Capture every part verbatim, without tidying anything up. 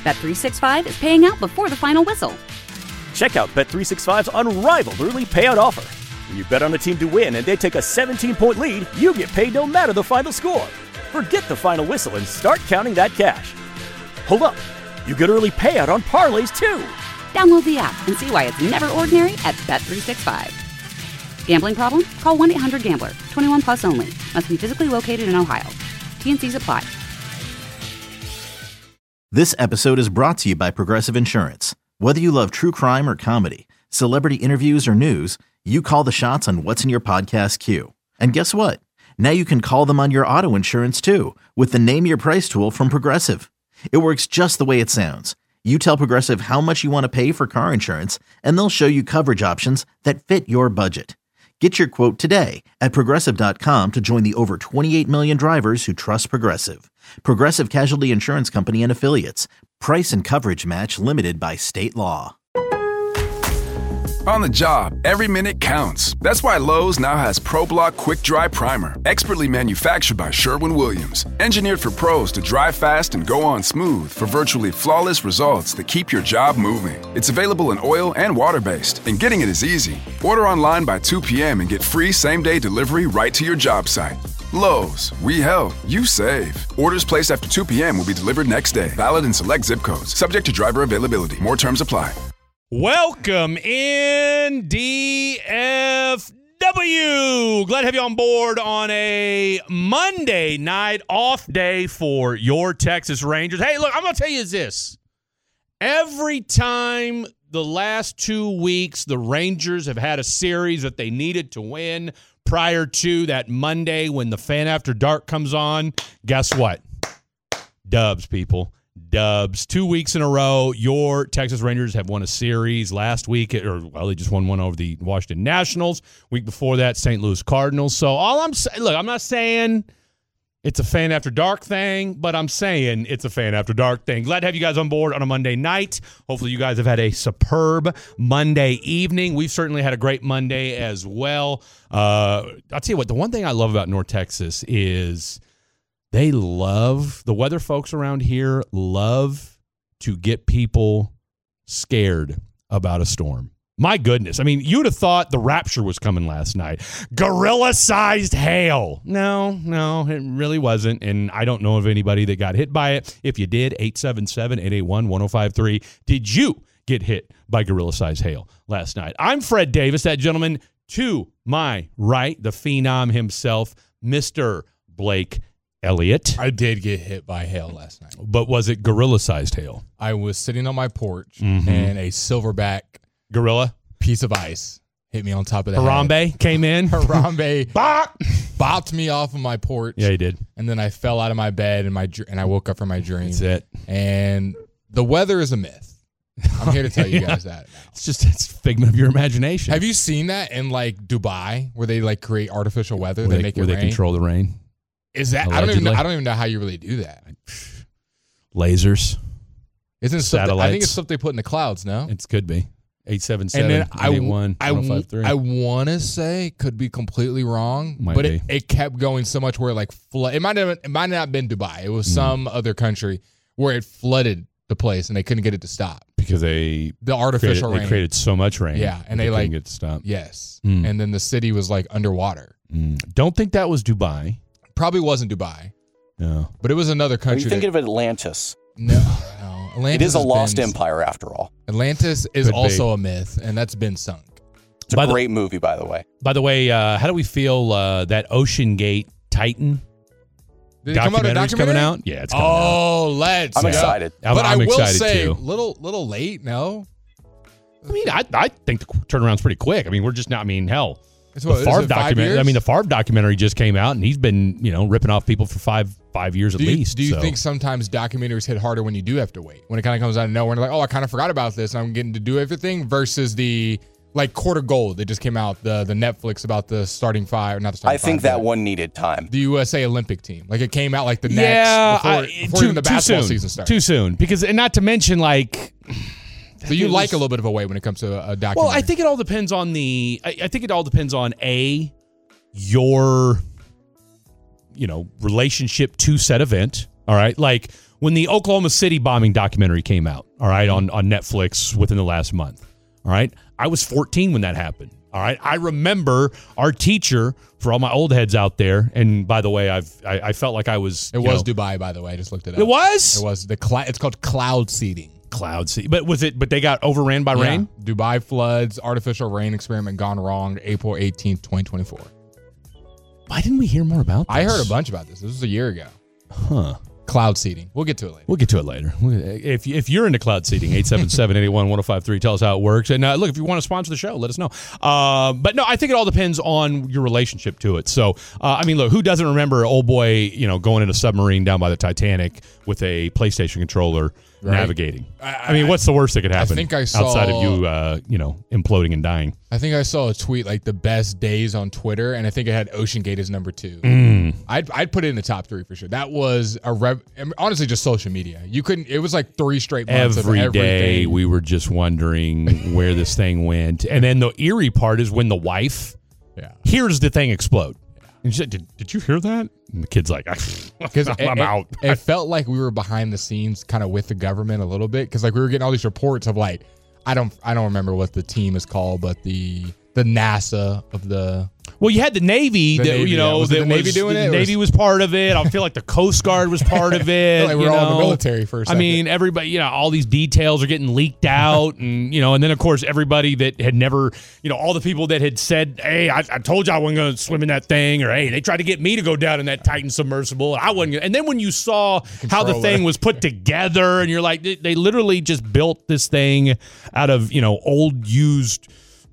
Bet three sixty-five is paying out before the final whistle. Check out Bet three sixty-five's unrivaled early payout offer. When you bet on a team to win and they take a seventeen-point lead, you get paid no matter the final score. Forget the final whistle and start counting that cash. Hold up. You get early payout on parlays, too. Download the app and see why it's never ordinary at Bet three sixty-five. Gambling problem? Call one eight hundred gambler. twenty-one plus only. Must be physically located in Ohio. T N Cs apply. This episode is brought to you by Progressive Insurance. Whether you love true crime or comedy, celebrity interviews or news, you call the shots on what's in your podcast queue. And guess what? Now you can call them on your auto insurance too with the Name Your Price tool from Progressive. It works just the way it sounds. You tell Progressive how much you want to pay for car insurance, and they'll show you coverage options that fit your budget. Get your quote today at Progressive dot com to join the over twenty-eight million drivers who trust Progressive. Progressive Casualty Insurance Company and Affiliates. Price and coverage match limited by state law. On the job, every minute counts. That's why Lowe's now has ProBlock Quick Dry Primer, expertly manufactured by Sherwin-Williams. Engineered for pros to dry fast and go on smooth for virtually flawless results that keep your job moving. It's available in oil and water-based, and getting it is easy. Order online by two p.m. and get free same-day delivery right to your job site. Lowe's, we help, you save. Orders placed after two p.m. will be delivered next day. Valid in select zip codes. Subject to driver availability. More terms apply. Welcome in D F W. Glad to have you on board on a Monday night off day for your Texas Rangers. Hey, look, I'm going to tell you this. Every time the last two weeks the Rangers have had a series that they needed to win prior to that Monday when the Fan After Dark comes on, guess what? Dubs, people. Dubs. Two weeks in a row, your Texas Rangers have won a series. Last week, or well, they just won one over the Washington Nationals. Week before that, Saint Louis Cardinals. So all I'm saying, look, I'm not saying it's a Fan After Dark thing, but I'm saying it's a Fan After Dark thing. Glad to have you guys on board on a Monday night. Hopefully you guys have had a superb Monday evening. We've certainly had a great Monday as well. Uh, I'll tell you what, the one thing I love about North Texas is they love, the weather folks around here love to get people scared about a storm. My goodness. I mean, you'd have thought the rapture was coming last night. Gorilla-sized hail. No, no, it really wasn't. And I don't know of anybody that got hit by it. If you did, eight seven seven, eight eight one, one oh five three. Did you get hit by gorilla-sized hail last night? I'm Fred Davis, that gentleman to my right, the phenom himself, Mister Blake Elliott. I did get hit by hail last night. But was it gorilla-sized hail? I was sitting on my porch, mm-hmm. and a silverback gorilla piece of ice hit me on top of the Harambe head. came in. Harambe Bop! bopped me off of my porch. Yeah, he did. And then I fell out of my bed, and my and I woke up from my dream. That's it. And the weather is a myth. I'm here to tell you yeah. guys that now. It's just it's a figment of your imagination. Have you seen that in like Dubai, where they like create artificial weather? Where they, they make it where rain? they control the rain? Is that Allegedly. I don't even know, I don't even know how you really do that. Lasers. Isn't it Satellites. something, I think it's something they put in the clouds, no? It could be. eight seven seven, And then I, eight eight one, I, one oh five three. I want to say, could be completely wrong, Might but be. it, it kept going so much where it like flood. It might have it might not have been Dubai. It was Mm. some other country where it flooded the place and they couldn't get it to stop. Because they The artificial created, rain. they created so much rain. Yeah, and they, couldn't like- get it to stop. Yes. Mm. And then the city was like underwater. Mm. Don't think that was Dubai. Probably wasn't Dubai, No. but it was another Are country. you thinking that, of Atlantis? no, no. Atlantis It is a has lost been- empire, after all. Atlantis is Could be. also a myth, and that's been sunk. It's a By the- great movie, by the way. By the way, uh, how do we feel uh, that Ocean Gate Titan Did it come out a documentary's coming documentary? out? Yeah, it's coming out. Oh, let's. I'm go. excited. I'm, But I'm I will excited say, too. little little late. No, I mean, I, I think the turnaround's pretty quick. I mean, we're just not, I mean, hell. It's The what, is Favre it five documentary. years? I mean, the Favre documentary just came out, and he's been, you know, ripping off people for five five years at do you, least. Do you so. think sometimes documentaries hit harder when you do have to wait? When it kind of comes out of nowhere and like, oh, I kind of forgot about this, and I'm getting to do everything, versus the like Court of Gold that just came out, the the Netflix about the starting five, or not the starting I think five, that but one needed time. the U S A Olympic team, like it came out like the yeah, next before, I- before too, even the too basketball soon. season started. Too soon, because and not to mention like. So you it like was- a little bit of a wait when it comes to a documentary. Well, I think it all depends on the. I, I think it all depends on a your, you know, relationship to said event. All right, like when the Oklahoma City bombing documentary came out, all right, on, on Netflix within the last month, all right, I was fourteen when that happened. All right. I remember our teacher, for all my old heads out there, and by the way, I've I, I felt like I was. It was know, Dubai, by the way. I just looked it up. It was. It was the cl- It's called cloud seeding. Cloud seeding, but was it? But they got overran by yeah. rain. Dubai floods, artificial rain experiment gone wrong. April eighteenth, twenty twenty four. Why didn't we hear more about this? I heard a bunch about this. This was a year ago. Huh. Cloud seeding. We'll get to it later. We'll get to it later. If if you're into cloud seeding, eight seven seven, eight eight one, one oh five three, tell us how it works. And uh, look, if you want to sponsor the show, let us know. Uh, but no, I think it all depends on your relationship to it. So, uh, I mean, look, who doesn't remember old boy, you know, going in a submarine down by the Titanic with a PlayStation controller right. navigating? I, I mean, what's the worst that could happen? I think I saw, outside of you, uh, you know, imploding and dying. I think I saw a tweet like the best days on Twitter, and I think it had Ocean Gate as number two. Mm. I'd I'd put it in the top three for sure. That was a rev- honestly just social media. You couldn't. It was like three straight months Every of everything. day we were just wondering where this thing went, and then the eerie part is when the wife yeah. hears the thing explode. And she said, did, did you hear that? And the kid's like, because I'm it, out. It, it felt like we were behind the scenes kind of with the government a little bit because like we were getting all these reports of like, I don't I don't remember what the team is called, but the the NASA of the... Well, you had the Navy, the that, Navy you know, yeah. was that the Navy was, doing the it? Navy was, was part of it. I feel like the Coast Guard was part of it. like we're you all know? in the military for a second. I mean, everybody, you know, all these details are getting leaked out, and you know, and then of course everybody that had never, you know, all the people that had said, "Hey, I, I told you I wasn't going to swim in that thing," or "Hey, they tried to get me to go down in that Titan submersible, and I wasn't." Gonna. And then when you saw how the thing was put together, and you're like, they, they literally just built this thing out of, you know, old used,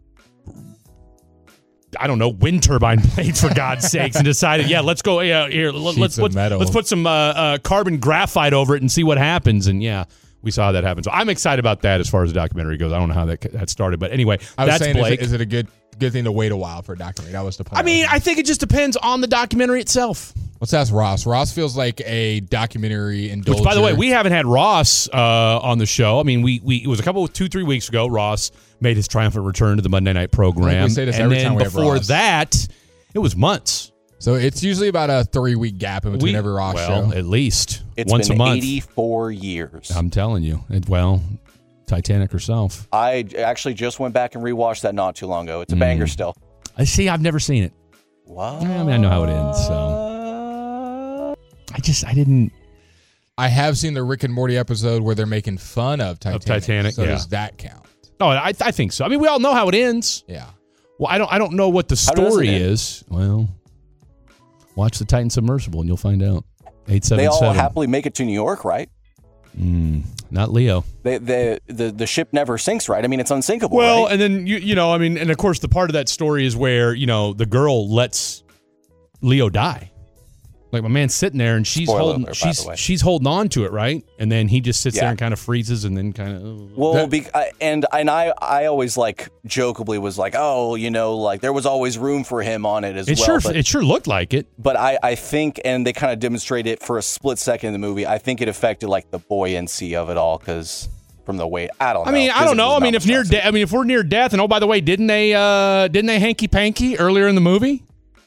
I don't know, wind turbine blades, for God's sakes, and decided, yeah, let's go, yeah, here, let's let's put, let's put some uh, uh, carbon graphite over it and see what happens. And yeah, we saw how that happen. So I'm excited about that as far as the documentary goes. I don't know how that that started, but anyway, I was that's saying, Blake. Is it, is it a good good thing to wait a while for a documentary? That was the point. I mean, I think it just depends on the documentary itself. Let's ask Ross. Ross feels like a documentary indulger. Which, by the way, we haven't had Ross uh, on the show. I mean, we we it was a couple two three weeks ago. Ross made his triumphant return to the Monday night program. I think we say this and every then time we have before Ross. that, it was months. So it's usually about a three week gap in between We, every Ross well, show. at least It's once been a month. eighty-four years. I'm telling you. It, well, Titanic herself. I actually just went back and rewatched that not too long ago. It's a banger still. I see. I've never seen it. Wow. I mean, I know how it ends. So I just I didn't. I have seen the Rick and Morty episode where they're making fun of Titanic. Of Titanic, so yeah. does that count? No, I I think so. I mean, we all know how it ends. Yeah. Well, I don't I don't know what the How does it story end? is. Well, watch the Titan submersible and you'll find out. Eight seven They all seven. happily make it to New York, right? Mm, not Leo. They, they, the the ship never sinks, right? I mean, it's unsinkable. Well, right? and then you you know, I mean, and of course, the part of that story is where you know the girl lets Leo die. Like my man's sitting there and she's Spoiler holding alert, by she's the way. she's holding on to it, right? And then he just sits Yeah. there and kind of freezes and then kind of. Well, be, I, and and I I always like jokably was like, oh, you know, like there was always room for him on it as It well. sure but, it sure looked like it. but I I think, and they kind of demonstrate it for a split second in the movie. I think it affected like the buoyancy of it all because from the weight. I don't know. I mean, I Physics don't know. was I not mean, if much near, faster. de- I mean, if we're near death, and oh, by the way, didn't they, uh, didn't they hanky panky earlier in the movie?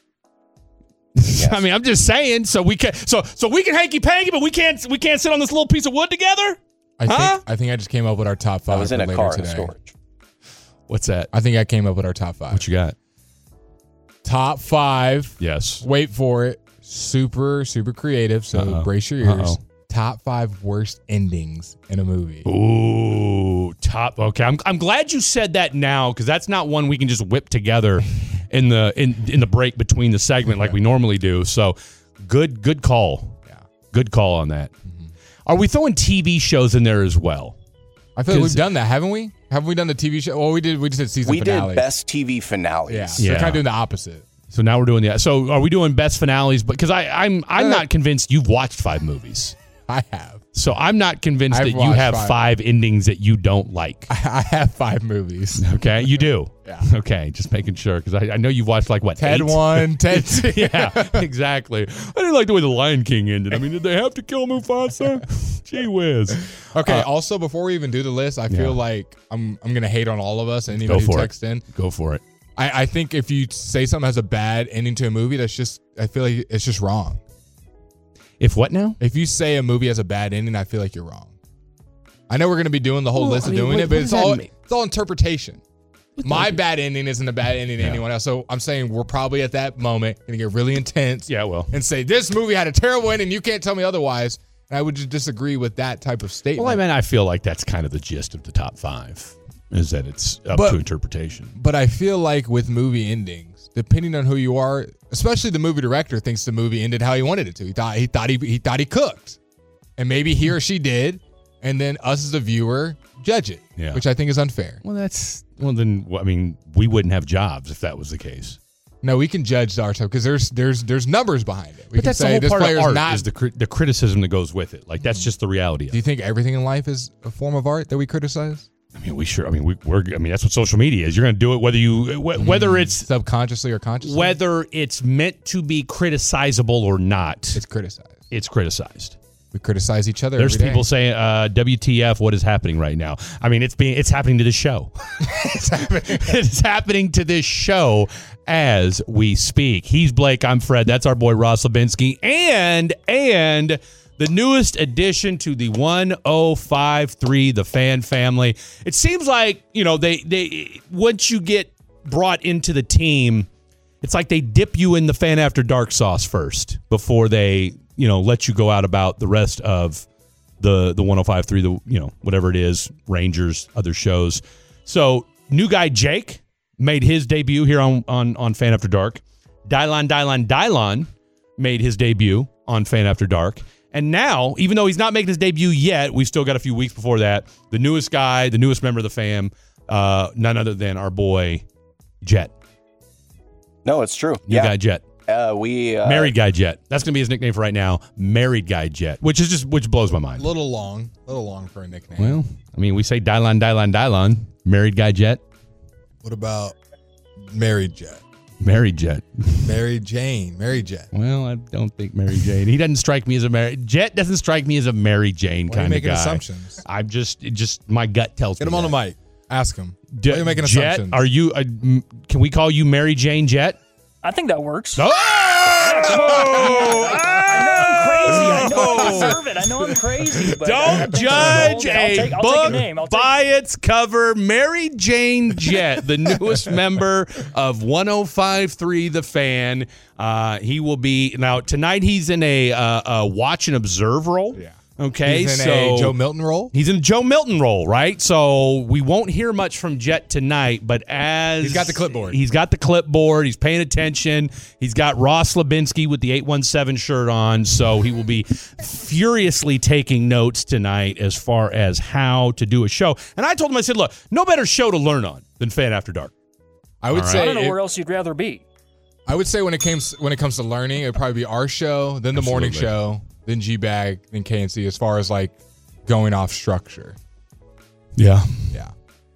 I mean, I'm just saying. So we can, so so we can hanky panky, but we can't, we can't sit on this little piece of wood together. I Huh? think I think I just came up with our top five. I was in for a later car in today. storage. What's that? I think I came up with our top five. What you got? Top five. Yes. Wait for it. Super, super creative. So Uh-oh. brace your ears. Uh-oh. Top five worst endings in a movie. Ooh, top. Okay, I'm I'm glad you said that now because that's not one we can just whip together in the in in the break between the segment like we normally do. So, good good call. Yeah. Good call on that. Are we throwing T V shows in there as well? I feel like 'Cause- we've done that, haven't we? Haven't we done the T V show? Well, we did. We just did season We finales. did best T V finales. Yeah. Yeah. We're kind of doing the opposite. So now we're doing that. So are we doing best finales? But because I I'm I'm Uh, not convinced you've watched five movies. I have. So I'm not convinced I've that you watched have five. five endings that you don't like. I have five movies. Okay, you do. Yeah. Okay, just making sure because I, I know you've watched like what Ted eight? one, Ted two. Yeah, exactly. I didn't like the way the Lion King ended. I mean, did they have to kill Mufasa? Gee whiz. Okay. Uh, also, before we even do the list, I feel Yeah. like I'm I'm gonna hate on all of us. Go Anybody who for texts it. in. Go for it. I, I think if you say something has a bad ending to a movie, that's just I feel like it's just wrong. If what now? If you say a movie has a bad ending, I feel like you're wrong. I know we're going to be doing the whole Well, list I of mean, doing what- it, but what it's does that all mean? it's all interpretation. My bad ending isn't a bad ending to Yeah. anyone else. So I'm saying we're probably at that moment going to get really intense. Yeah, well. And say, this movie had a terrible ending. You can't tell me otherwise. And I would just disagree with that type of statement. Well, I mean, I feel like that's kind of the gist of the top five, is that it's up But- to interpretation. But I feel like with movie endings, depending on who you are, especially the movie director thinks the movie ended how he wanted it to. He thought he thought he, he thought he cooked. And maybe he or she did. And then us as a viewer judge it, Yeah. which I think is unfair. Well, that's well. Then I mean, we wouldn't have jobs if that was the case. No, we can judge ourselves because there's there's there's numbers behind it. We But can that's the say whole this part of player's art not. is the cri- the criticism that goes with it. Like that's just the reality. Of Do you it. think everything in life is a form of art that we criticize? I mean, we sure. I mean, we, we're. I mean, that's what social media is. You're going to do it whether you wh- whether it's Subconsciously or consciously? whether it's meant to be criticizable or not. It's criticized. It's criticized. We criticize each other. There's every day. people saying, uh, "W T F? What is happening right now?" I mean, it's being it's happening to this show. it's, happening, it's happening to this show as we speak. He's Blake. I'm Fred. That's our boy Ross Lebinsky, and and the newest addition to the one oh five three, the Fan family. It seems like you know they they once you get brought into the team, it's like they dip you in the Fan After Dark sauce first before they. You know, let you go out about the rest of the the one oh five three, the you know, whatever it is, Rangers, other shows. So new guy Jake made his debut here on on, on Fan After Dark. Dylon, Dylon, Dylon made his debut on Fan After Dark. And now, even though he's not making his debut yet, we've still got a few weeks before that. The newest guy, the newest member of the fam, uh, none other than our boy Jet. No, it's true. New yeah. guy Jet. Uh, we uh, Married Guy Jet. That's going to be his nickname for right now. Married Guy Jet, which is just which blows my mind. A little long. A little long for a nickname. Well, I mean, we say Dylon, Dylon, Dylon. Married Guy Jet. What about Married Jet? Married Jet. Mary Jane. Mary Jet. Well, I don't think Mary Jane. He doesn't strike me as a Mary. Jet doesn't strike me as a Mary Jane Why are you kind of making guy. assumptions? I'm just, it just my gut tells Get me him on that. the mic. Ask him. D- Why are you making Jet, assumptions? are you? Uh, m- can we call you Mary Jane Jet? I think that works. Oh! I know I deserve it. I know I'm crazy. But I Don't think judge I'll a take, I'll book take a name. I'll take, by its cover. Mary Jane Jet, the newest member of one oh five three The Fan. Uh, he will be now tonight. He's in a, uh, a watch and observe role. Yeah. Okay, He's in so a Joe Milton role. He's in a Joe Milton role, right? So we won't hear much from Jet tonight, but as He's got the clipboard. He's got the clipboard. He's paying attention. He's got Ross Lebinsky with the eight one seven shirt on, so he will be furiously taking notes tonight as far as how to do a show. And I told him, I said, look, no better show to learn on than Fan After Dark. I would All right. say I don't know it- where else you'd rather be. I would say when it comes when it comes to learning, it'd probably be our show, then the morning Absolutely. show, then G-Bag, then K N C as far as like going off structure. Yeah. Yeah.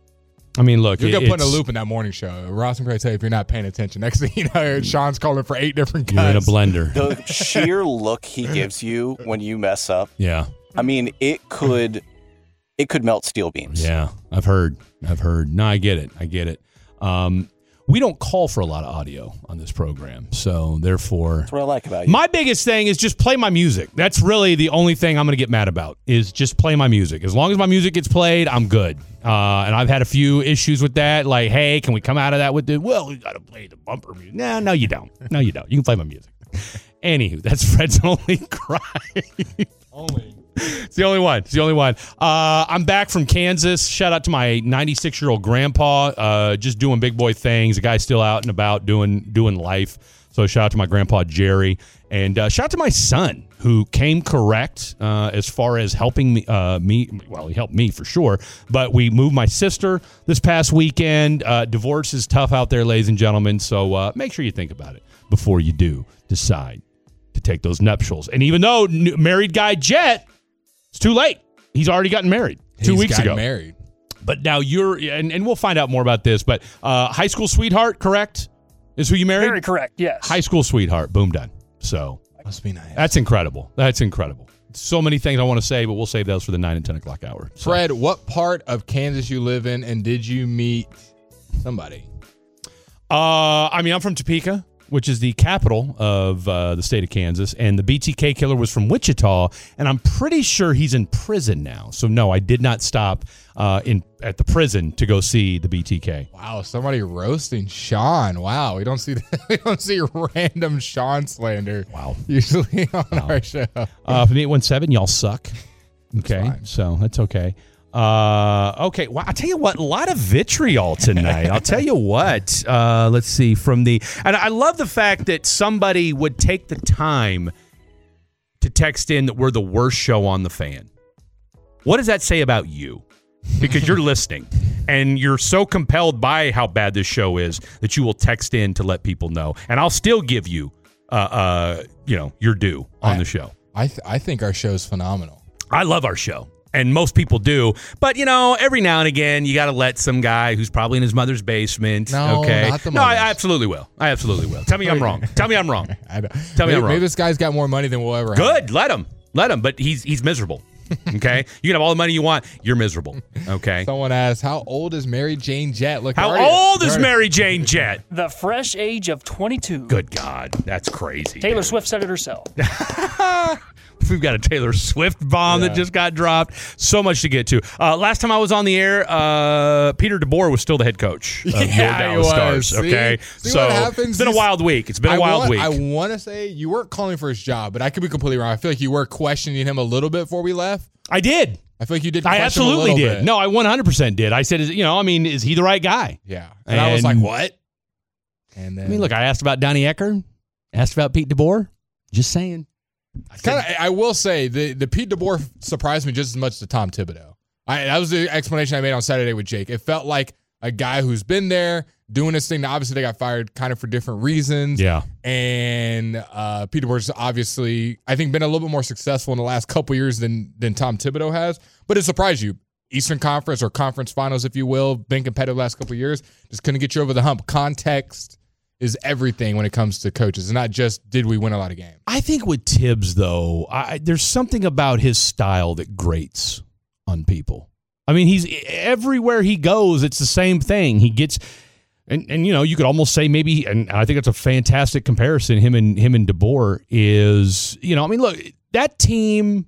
I mean, look. You'll it- get put in a it's- loop in that morning show. Ross can probably tell you if you're not paying attention. Next thing you know, Sean's calling for eight different You're in a cuts. blender. the sheer look he gives you when you mess up. Yeah. I mean, it could it could melt steel beams. Yeah, I've heard. I've heard. No, I get it. I get it. Um, we don't call for a lot of audio on this program, so therefore, That's what I like about you. my biggest thing is just play my music. That's really the only thing I'm going to get mad about is just play my music. As long as my music gets played, I'm good. Uh, and I've had a few issues with that. Like, hey, can we come out of that with the, well, we got to play the bumper music. No, no, you don't. No, you don't. You can play my music. Anywho, that's Fred's only cry. Only. It's the only one. It's the only one. Uh, I'm back from Kansas. Shout out to my ninety-six-year-old grandpa. Uh, just doing big boy things. The guy's still out and about doing doing life. So shout out to my grandpa Jerry, and uh, shout out to my son who came correct uh, as far as helping me. Uh, me, well, he helped me for sure. But we moved my sister this past weekend. Uh, divorce is tough out there, ladies and gentlemen. So uh, make sure you think about it before you do decide to take those nuptials. And even though n- married guy Jet. It's too late. He's already gotten married two He's weeks gotten ago. married. But now you're, and, and we'll find out more about this, but uh, high school sweetheart, correct? Is who you married? Very correct, yes. High school sweetheart. Boom, done. So Must be nice. that's incredible. That's incredible. So many things I want to say, but we'll save those for the nine and ten o'clock hour. So, Fred, what part of Kansas you live in, and did you meet somebody? uh, I mean, I'm from Topeka. which is the capital of uh, the state of Kansas, and the B T K killer was from Wichita, and I'm pretty sure he's in prison now. So no, I did not stop uh, in at the prison to go see the B T K. Wow, somebody roasting Sean. Wow, we don't see we don't see random Sean slander. Wow, usually on wow. our show. Uh, from eight one seven, y'all suck. Okay, so that's okay. Uh, okay, well, I'll tell you what, a lot of vitriol tonight. I'll tell you what. Uh, let's see, from the, and I love the fact that somebody would take the time to text in that we're the worst show on the Fan. What does that say about you? Because you're listening, and you're so compelled by how bad this show is that you will text in to let people know. And I'll still give you, uh, uh, you know, your due on I, the show. I th- I think our show's phenomenal. I love our show. And most people do. But, you know, every now and again, you got to let some guy who's probably in his mother's basement. No, okay? not the No, I mother's. absolutely will. I absolutely will. Tell me I'm wrong. Tell me I'm wrong. I don't, Tell me maybe, I'm wrong. Maybe this guy's got more money than we'll ever have. Good. Let him. Let him. But he's he's miserable. Okay? You can have all the money you want. You're miserable. Okay? Someone asked, how old is Mary Jane Jett? Look, How already, old is already, Mary Jane Jett? The fresh age of twenty-two. Good God. That's crazy. Taylor dude. Swift said it herself. We've got a Taylor Swift bomb Yeah. that just got dropped. So much to get to. Uh, last time I was on the air, uh, Peter DeBoer was still the head coach of Yeah, your he Dallas was. Stars. See? Okay, See so what happens? it's been a He's- wild week. It's been a I wild want, week. I want to say you weren't calling for his job, but I could be completely wrong. I feel like you were questioning him a little bit before we left. I did. I feel like you did. I question him a absolutely little did. bit. No, I one hundred percent did. I said, is- you know, I mean, is he the right guy? Yeah. And, I was And- like, what? And then I mean, look, I asked about Donnie Ecker, asked about Pete DeBoer. Just saying. I Kind said, of, I will say the the Pete DeBoer surprised me just as much as Tom Thibodeau. I, that was the explanation I made on Saturday with Jake. It felt like a guy who's been there doing his thing. Now, obviously, they got fired kind of for different reasons. yeah. And uh, Pete DeBoer's obviously, I think, been a little bit more successful in the last couple years than than Tom Thibodeau has. But it surprised you. Eastern Conference or Conference Finals, if you will, been competitive the last couple of years. Just couldn't get you over the hump. Context is everything when it comes to coaches. It's not just did we win a lot of games. I think with Tibbs, though, I, there's something about his style that grates on people. I mean, he's everywhere he goes, it's the same thing. He gets, and, and you know, you could almost say maybe, and I think it's a fantastic comparison. Him and him and DeBoer is, you know, I mean, look, that team,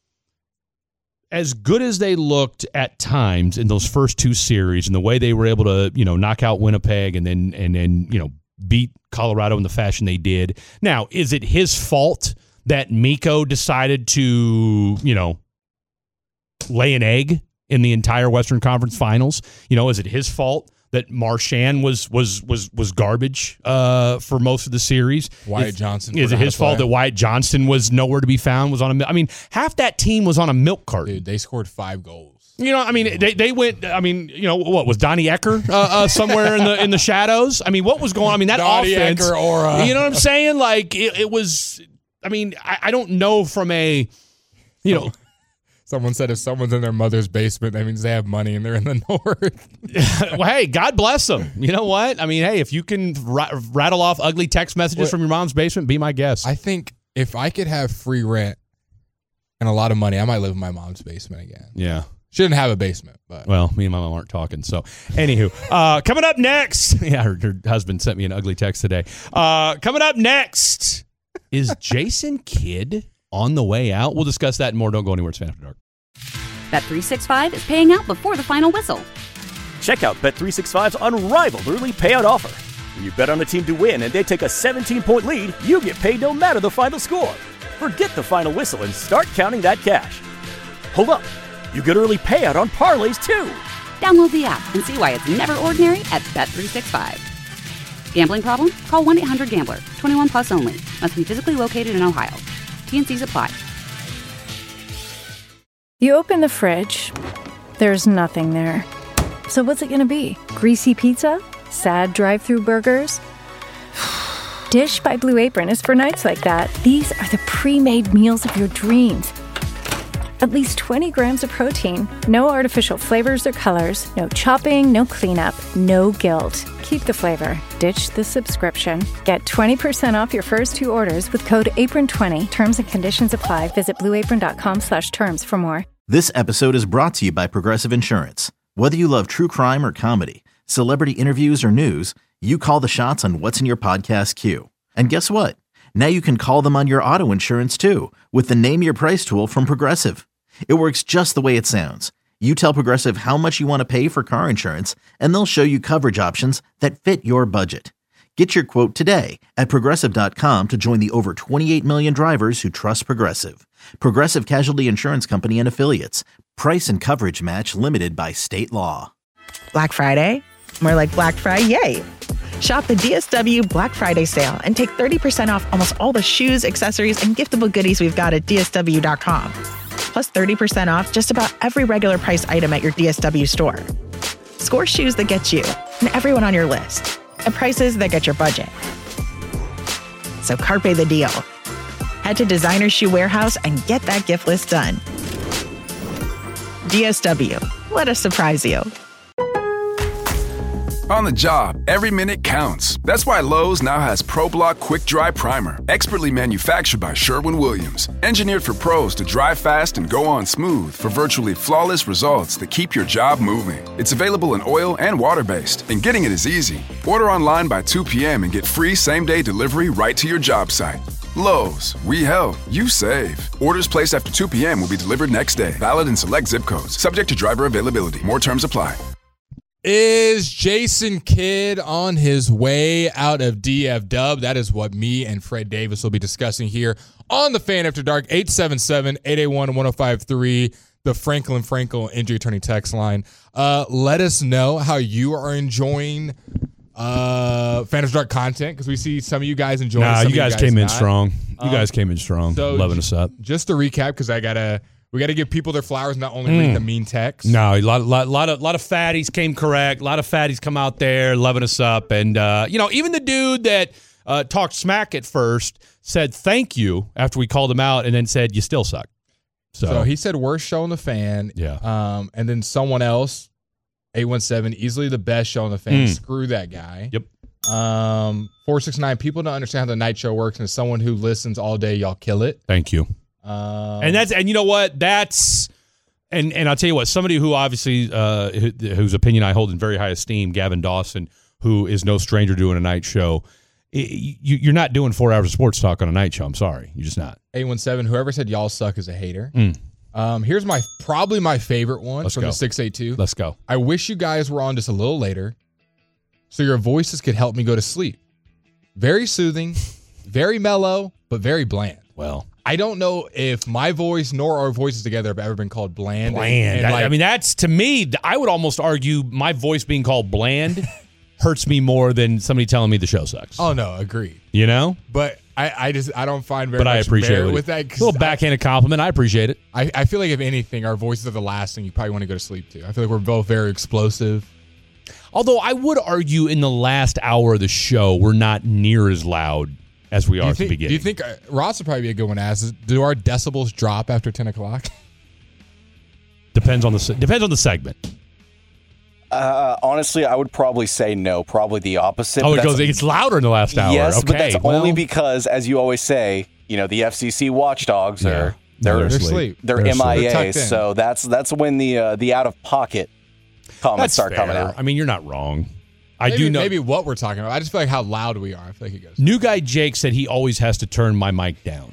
as good as they looked at times in those first two series, and the way they were able to, you know, knock out Winnipeg and then and then you know beat Colorado in the fashion they did. Now, is it his fault that Mikko decided to, you know, lay an egg in the entire Western Conference Finals? You know, is it his fault that Marchand was was was was garbage uh, for most of the series? Wyatt is, Johnson. Is it his fault that Wyatt Johnston was nowhere to be found? Was on a, I mean, half that team was on a milk carton. Dude, they scored five goals. You know, I mean, they they went. I mean, you know, what was Donnie Ecker uh, uh, somewhere in the in the shadows? I mean, what was going on? I mean, that Donnie offense. Ecker aura. You know what I'm saying? Like it, it was. I mean, I, I don't know from a, you know. Someone said if someone's in their mother's basement, that means they have money and they're in the north. Well, hey, God bless them. You know what? I mean, hey, if you can ra- rattle off ugly text messages What? from your mom's basement, be my guest. I think if I could have free rent and a lot of money, I might live in my mom's basement again. yeah. Shouldn't have a basement, but Well, me and my mom aren't talking. So, anywho, uh, coming up next. Yeah, her, her husband sent me an ugly text today. Uh, coming up next, is Jason Kidd on the way out? We'll discuss that and more. Don't go anywhere. It's Fan After Dark. Bet three sixty-five is paying out before the final whistle. Check out Bet three sixty-five's unrivaled early payout offer. When you bet on a team to win and they take a seventeen-point lead, you get paid no matter the final score. Forget the final whistle and start counting that cash. Hold up. You get early payout on parlays, too. Download the app and see why it's never ordinary at Bet three sixty-five. Gambling problem? Call one eight hundred gambler. twenty-one plus only. Must be physically located in Ohio. T N Cs apply. You open the fridge, there's nothing there. So what's it going to be? Greasy pizza? Sad drive-through burgers? Dish by Blue Apron is for nights like that. These are the pre-made meals of your dreams. At least twenty grams of protein, no artificial flavors or colors, no chopping, no cleanup, no guilt. Keep the flavor. Ditch the subscription. Get twenty percent off your first two orders with code apron twenty. Terms and conditions apply. Visit blueapron.com slash terms for more. This episode is brought to you by Progressive Insurance. Whether you love true crime or comedy, celebrity interviews or news, you call the shots on what's in your podcast queue. And guess what? Now you can call them on your auto insurance too with the Name Your Price tool from Progressive. It works just the way it sounds. You tell Progressive how much you want to pay for car insurance, and they'll show you coverage options that fit your budget. Get your quote today at Progressive dot com to join the over twenty-eight million drivers who trust Progressive. Progressive Casualty Insurance Company and Affiliates. Price and coverage match limited by state law. Black Friday? More like Black Friday, yay! Shop the D S W Black Friday sale and take thirty percent off almost all the shoes, accessories, and giftable goodies we've got at D S W dot com. Plus thirty percent off just about every regular price item at your D S W store. Score shoes that get you and everyone on your list at prices that get your budget. So carpe the deal. Head to Designer Shoe Warehouse and get that gift list done. D S W. Let us surprise you. On the job, every minute counts. That's why Lowe's now has ProBlock Quick Dry Primer, expertly manufactured by Sherwin-Williams. Engineered for pros to dry fast and go on smooth for virtually flawless results that keep your job moving. It's available in oil and water-based, and getting it is easy. Order online by two p.m. and get free same-day delivery right to your job site. Lowe's, we help, you save. Orders placed after two p.m. will be delivered next day. Valid in select zip codes. Subject to driver availability. More terms apply. Is Jason Kidd on his way out of D F W? That is what me and Fred Davis will be discussing here on The Fan After Dark. Eight seven seven, eight eight one, one oh five three, the Franklin Frankel Injury Attorney text line. Uh, let us know how you are enjoying uh, Fan After Dark content, because we see some of you guys enjoying it. Nah, you guys, guys came not. in strong. You Um, guys came in strong, so loving us up. Just to recap, because I got to... We got to give people their flowers, not only read the mean text. No, a lot, lot, lot of, lot of fatties came correct. A lot of fatties come out there loving us up, and uh, you know, even the dude that uh, talked smack at first said thank you after we called him out, and then said you still suck. So, So he said worst show on The Fan. Yeah. Um, and then someone else, eight one seven, easily the best show on The Fan. Mm. Screw that guy. Yep. Um, four six nine, people don't understand how the night show works, and as someone who listens all day, y'all kill it. Thank you. Um, And that's and you know what that's and and I'll tell you what, somebody who obviously uh, who, whose opinion I hold in very high esteem, Gavin Dawson, who is no stranger doing a night show. It, you, you're not doing four hours of sports talk on a night show. I'm sorry, you're just not. eight one seven, whoever said y'all suck is a hater. Mm. Um, here's my probably my favorite one Let's from go. the six eight two. Let's go. I wish you guys were on just a little later, so your voices could help me go to sleep. Very soothing, very mellow, but very bland. Well. I don't know if my voice nor our voices together have ever been called bland. Bland. And, and I, like, I mean, that's to me. I would almost argue my voice being called bland hurts me more than somebody telling me the show sucks. oh no, agreed. You know, But I, I just I don't find very but much I appreciate merit it. with that. A 'cause little backhanded compliment. I appreciate it. I, I feel like if anything, our voices are the last thing you probably want to go to sleep to. I feel like we're both very explosive. Although I would argue in the last hour of the show, we're not near as loud as we Do are you at the think, beginning. do you think uh, Ross would probably be a good one to ask? Is, do our decibels drop after ten o'clock? Depends on the se- depends on the segment. Uh, honestly, I would probably say no. Probably the opposite. Oh, but it goes. that's- It gets louder in the last hour. Yes, okay, but that's well, only because, as you always say, you know, the F C C watchdogs Yeah. are No, they're They're asleep. asleep. they're, They're M I asleep. They're A. tucked in. So that's that's when the uh, the out of pocket comments That's start fair. coming out. I mean, you're not wrong. I maybe, do know. maybe what we're talking about. I just feel like how loud we are. I feel like it goes. New guy Jake said he always has to turn my mic down.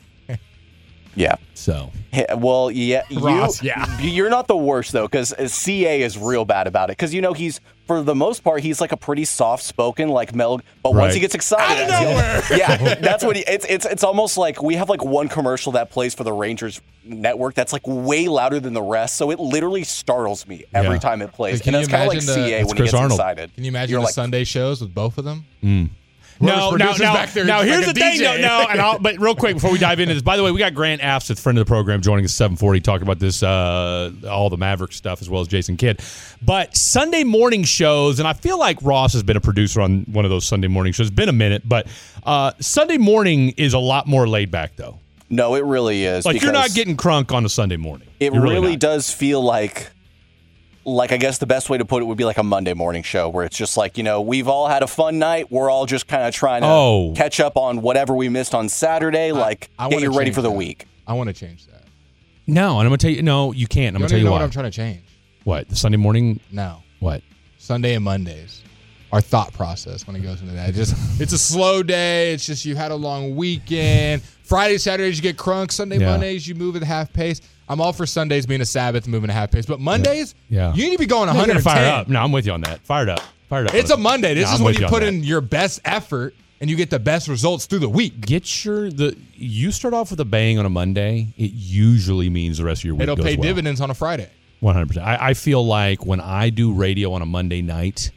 Yeah. So Yeah, well, yeah, you, Ross, yeah. you're not the worst though, because C A is real bad about it. Because you know he's for the most part he's like a pretty soft spoken, like Mel. But Right. once he gets excited, Out of nowhere. yeah, that's what he. It's it's it's almost like we have like one commercial that plays for the Rangers network that's like way louder than the rest, so it literally startles me every Yeah. time it plays. Like, can and you that's kind of like imagine the- C A That's when Chris he gets Arnold. excited. Can you imagine You're the like, Sunday shows with both of them? No, now, producers now, back there now like here's a the thing. D J. No, no, and I'll, but real quick before we dive into this, by the way, we got Grant Apps, a friend of the program, joining us at seven forty, talking about this, uh, all the Maverick stuff, as well as Jason Kidd. But Sunday morning shows, and I feel like Ross has been a producer on one of those Sunday morning shows. It's been a minute, but uh, Sunday morning is a lot more laid back, though. No, it really is. Like you're not because getting crunk on a Sunday morning. It You're really, not. does feel like, like I guess the best way to put it would be like a Monday morning show where it's just like, you know, we've all had a fun night. We're all just kind of trying to Oh. catch up on whatever we missed on Saturday. Like, I get wanna you ready change for the that. week. I want to change that. No, and I'm gonna tell you. No, you can't. I'm You gonna don't tell even you know why. what I'm trying to change. What the Sunday morning? No. What? Sunday and Mondays. our thought process when it goes into that. It's just it's a slow day. It's just you had a long weekend. Friday, Saturdays you get crunk. Sunday, Yeah. Mondays you move at a half pace. I'm all for Sundays being a Sabbath and moving at a half pace, but Mondays, Yeah. you need to be going You one gotta hundred ten. fire up. No, I'm with you on that. Fired up. Fired up. It's a Monday. This No, is I'm when with you on put that. in your best effort and you get the best results through the week. Get your the you start off with a bang on a Monday. It usually means the rest of your week It'll goes pay well. dividends on a Friday. one hundred percent. I, I feel like when I do radio on a Monday night,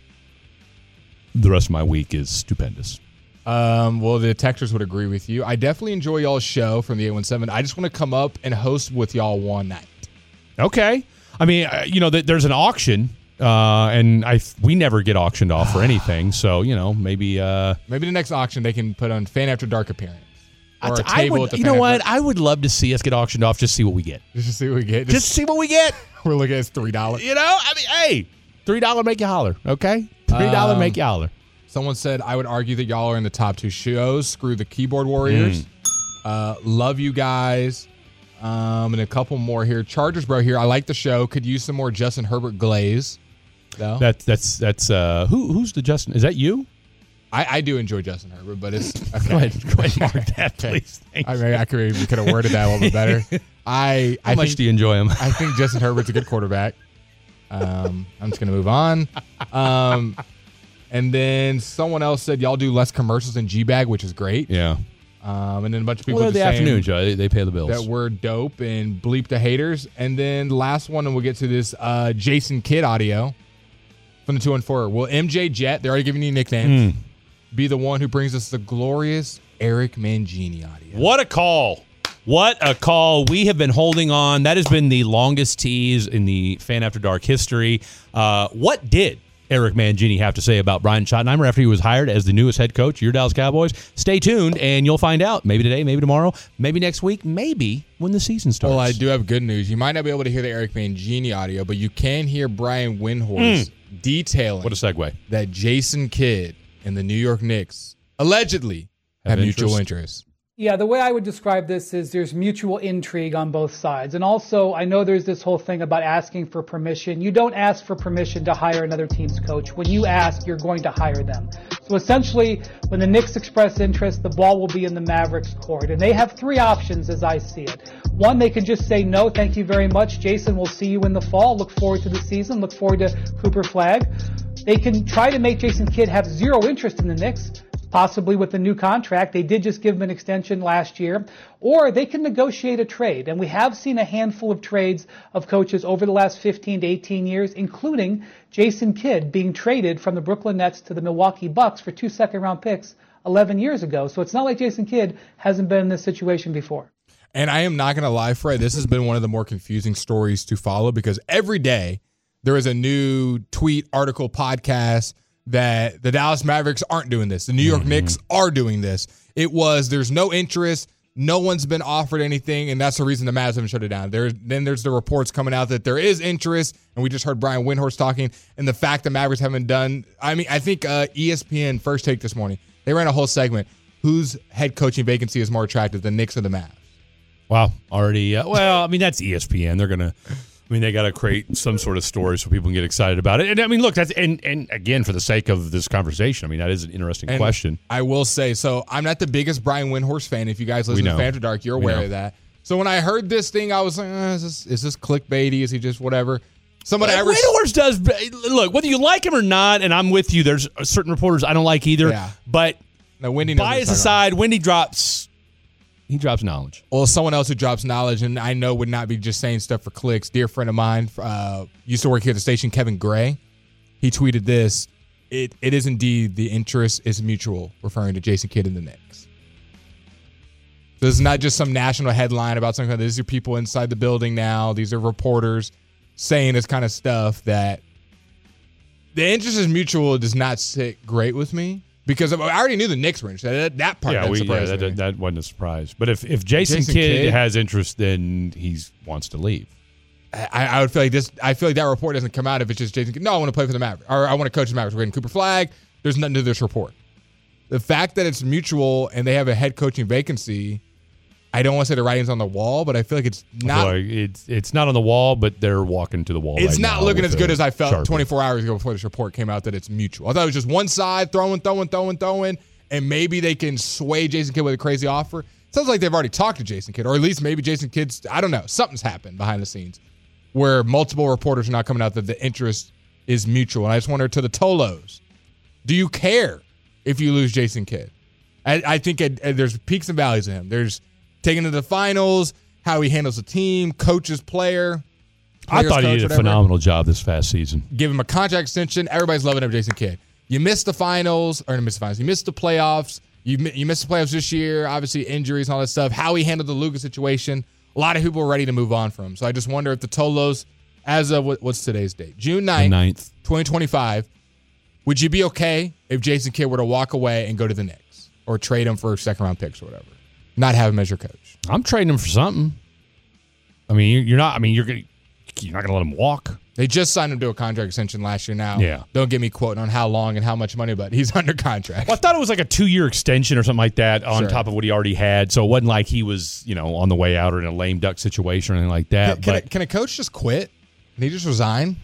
the rest of my week is stupendous. Um, well, the texters would agree with you. I definitely enjoy y'all's show from the eight one seven. I just want to come up and host with y'all one night. Okay. I mean, uh, you know, th- there's an auction, uh, and I we never get auctioned off for anything. So, you know, maybe uh, Maybe the next auction they can put on Fan After Dark appearance. Or a I table would, at the you Fan know After- what? I would love to see us get auctioned off. Just see what we get. Just to see what we get. Just see what we get. We're looking at three dollars. You know, I mean, hey, three dollar make you holler. Okay, three dollar Um, make you holler. Someone said, I would argue that y'all are in the top two shows. Screw the Keyboard Warriors. Mm. Uh, love you guys. Um, and a couple more here. Chargers Bro here. I like the show. Could use some more Justin Herbert glaze. Though. That's that's that's uh, who who's the Justin? Is that you? I, I do enjoy Justin Herbert, but it's okay. Go ahead, go ahead, mark that, please. Thanks. I mean, I could we could have worded that a little bit better. I How I much think, do you enjoy him? I think Justin Herbert's a good quarterback. Um, I'm just gonna move on. Um, and then someone else said y'all do less commercials than G-Bag, which is great. Yeah. Um, and then a bunch of people Well, just the saying afternoon show. They, they pay the bills. that we're dope and bleep the haters. And then the last one, and we'll get to this uh, Jason Kidd audio from the two one four. Will M J Jet, they're already giving you nicknames, Mm. be the one who brings us the glorious Eric Mangini audio? What a call. What a call. We have been holding on. That has been the longest tease in the Fan After Dark history. Uh, what did Eric Mangini have to say about Brian Schottenheimer after he was hired as the newest head coach of your Dallas Cowboys? Stay tuned, and you'll find out. Maybe today, maybe tomorrow, maybe next week, maybe when the season starts. Well, I do have good news. You might not be able to hear the Eric Mangini audio, but you can hear Brian Windhorst detailing What a segue. that Jason Kidd and the New York Knicks allegedly have, Have mutual interest? interests. Yeah, the way I would describe this is there's mutual intrigue on both sides. And also, I know there's this whole thing about asking for permission. You don't ask for permission to hire another team's coach. When you ask, you're going to hire them. So essentially, when the Knicks express interest, the ball will be in the Mavericks' court. And they have three options as I see it. One, they can just say, no, thank you very much. Jason, we'll see you in the fall. Look forward to the season. Look forward to Cooper Flagg. They can try to make Jason Kidd have zero interest in the Knicks, possibly with the new contract. They did just give him an extension last year. Or they can negotiate a trade. And we have seen a handful of trades of coaches over the last fifteen to eighteen years, including Jason Kidd being traded from the Brooklyn Nets to the Milwaukee Bucks for two second-round picks eleven years ago. So it's not like Jason Kidd hasn't been in this situation before. And I am not going to lie, Fred, this has been one of the more confusing stories to follow because every day there is a new tweet, article, podcast that the Dallas Mavericks aren't doing this. The New York mm-hmm. Knicks are doing this. It was, there's no interest. No one's been offered anything, and that's the reason the Mavs haven't shut it down. There, then there's the reports coming out that there is interest, and we just heard Brian Windhorst talking, and the fact the Mavericks haven't done, I mean, I think uh, E S P N First Take this morning, they ran a whole segment, whose head coaching vacancy is more attractive, the Knicks or the Mavs? Wow. Already, uh, well, I mean, that's E S P N. They're going to, I mean, they got to create some sort of story so people can get excited about it. And I mean, look, that's and and again, for the sake of this conversation, I mean, that is an interesting and question. I will say, so I'm not the biggest Brian Windhorst fan. If you guys listen to Fan After Dark, you're aware of that. So when I heard this thing, I was like, eh, is this is this clickbaity? Is he just whatever? Someone uh, ever Windhorst does look whether you like him or not, and I'm with you. There's certain reporters I don't like either. Yeah. But no, Wendy knows bias aside, Wendy drops. He drops knowledge. Well, someone else who drops knowledge, and I know would not be just saying stuff for clicks. Dear friend of mine, uh, used to work here at the station, Kevin Gray. He tweeted this. It It is indeed the interest is mutual, referring to Jason Kidd and the Knicks. This is not just some national headline about something. These are people inside the building now. These are reporters saying this kind of stuff that the interest is mutual does not sit great with me. Because I already knew the Knicks were interested. That, that part yeah, didn't we, surprise yeah, me. that, that wasn't a surprise. But if, if Jason, Jason Kidd, Kidd has interest, then he wants to leave. I, I would feel like this. I feel like that report doesn't come out if it's just Jason Kidd. No, I want to play for the Mavericks, or I want to coach the Mavericks. We're getting Cooper Flagg. There's nothing to this report. The fact that it's mutual and they have a head coaching vacancy, I don't want to say the writing's on the wall, but I feel like it's I not. feel like it's it's not on the wall, but they're walking to the wall. It's right not now looking with as good a as I felt Sharpie. twenty-four hours ago before this report came out that it's mutual. I thought it was just one side throwing, throwing, throwing, throwing, and maybe they can sway Jason Kidd with a crazy offer. Sounds like they've already talked to Jason Kidd, or at least maybe Jason Kidd's, I don't know, something's happened behind the scenes where multiple reporters are now coming out that the interest is mutual. And I just wonder, to the Tolos, do you care if you lose Jason Kidd? I, I think it, it, there's peaks and valleys in him. There's taking to the finals, how he handles the team, coaches, player. I thought he coach, did a whatever. phenomenal job this past season. Give him a contract extension. Everybody's loving up Jason Kidd. You missed the finals, or you missed the finals. You missed the playoffs. You mi- you missed the playoffs this year. Obviously, injuries and all that stuff. How he handled the Luka situation. A lot of people were ready to move on from him. So I just wonder if the Tolos, as of what, what's today's date? June ninth, ninth. twenty twenty-five. Would you be okay if Jason Kidd were to walk away and go to the Knicks or trade him for second round picks or whatever? Not have him as your coach. I'm trading him for something. I mean, you're- you're not. I mean, you're gonna. You're not gonna let him walk. They just signed him to a contract extension last year now. Yeah. Don't get me quoting on how long and how much money, but he's under contract. Well, I thought it was like a two-year extension or something like that on Sure. top of what he already had. So it wasn't like he was, you know, on the way out or in a lame duck situation or anything like that. Can, can, but a, can a coach just quit? Can he just resign?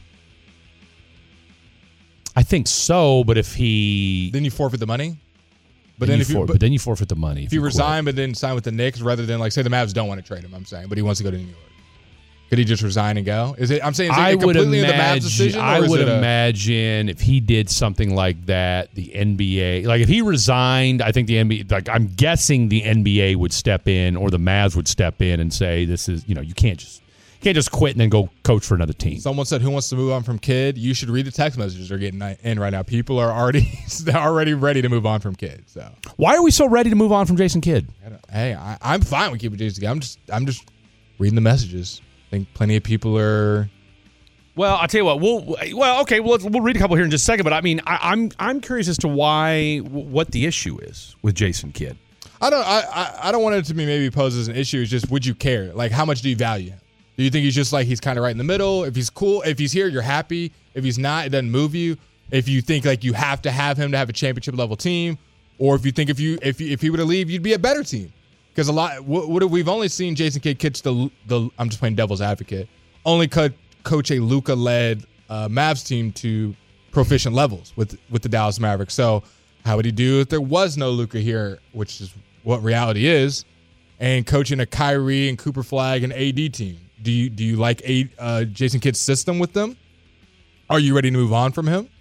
I think so. But if he, Then you forfeit the money? But then then you if you, for- but but then you forfeit the money. if you quit. resign but then sign with the Knicks rather than, like, say the Mavs don't want to trade him, I'm saying, but he wants to go to New York. Could he just resign and go? Is it? I'm saying, is it I would completely in the Mavs imagine. decision? Or I is would it a- imagine if he did something like that, the N B A, like if he resigned, I think the N B A, like I'm guessing the N B A would step in or the Mavs would step in and say, "This is, you know, you can't just you can't just quit and then go coach for another team." Someone said, "Who wants to move on from Kidd?" You should read the text messages they're getting in right now. People are already they're already ready to move on from Kidd. So Why are we so ready to move on from Jason Kidd? I don't- hey, I, I'm fine with keeping Jason Kidd. I'm just I'm just reading the messages. I think plenty of people are. Well, I'll tell you what. We'll well, okay. Well, let's, we'll read a couple here in just a second. But I mean, I, I'm I'm curious as to why what the issue is with Jason Kidd. I don't. I, I I don't want it to be maybe posed as an issue. It's just, would you care? Like, how much do you value him? Do you think he's just like he's kind of right in the middle? If he's cool, if he's here, you're happy. If he's not, it doesn't move you. If you think like you have to have him to have a championship level team, or if you think if you if you, if he were to leave, you'd be a better team. Because a lot, what, what we've only seen Jason Kidd coach the the. I'm just playing devil's advocate. Only co- coach a Luka led uh, Mavs team to proficient levels with with the Dallas Mavericks. So how would he do if there was no Luka here, which is what reality is, and coaching a Kyrie and Cooper Flag and A D team? Do you do you like a, uh, Jason Kidd's system with them? Are you ready to move on from him?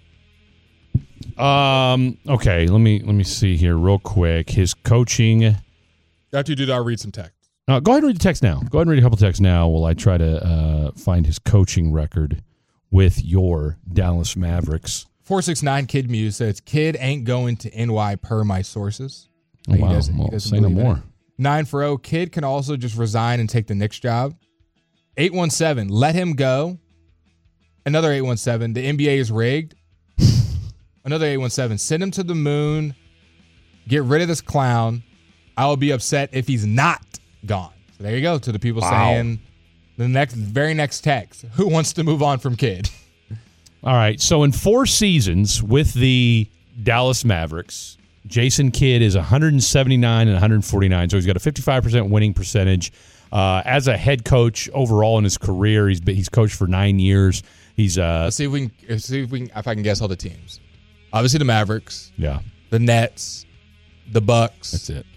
Um. Okay. Let me let me see here real quick. His coaching. After you do that, I'll read some text. Uh, go ahead and read the text now. Go ahead and read a couple texts now while I try to uh, find his coaching record with your Dallas Mavericks. four six nine Kid Muse says, Kidd ain't going to N Y per my sources. Oh, He wow. doesn't- he Well, doesn't say no believe in more. it. nine for oh, Kidd can also just resign and take the Knicks job. eight one seven, let him go. Another eight one seven, the N B A is rigged. Another eight one seven, send him to the moon. Get rid of this clown. I will be upset if he's not gone. So there you go, to the people Wow. saying the next, very next text. Who wants to move on from Kidd? All right. So in four seasons with the Dallas Mavericks, Jason Kidd is one seventy-nine and one forty-nine. So he's got a fifty-five percent winning percentage. Uh, as a head coach overall in his career, he's been, he's coached for nine years. He's uh, Let's see if we can, let's see if we can, if I can guess all the teams. Obviously the Mavericks, yeah, the Nets, the Bucks. that's it.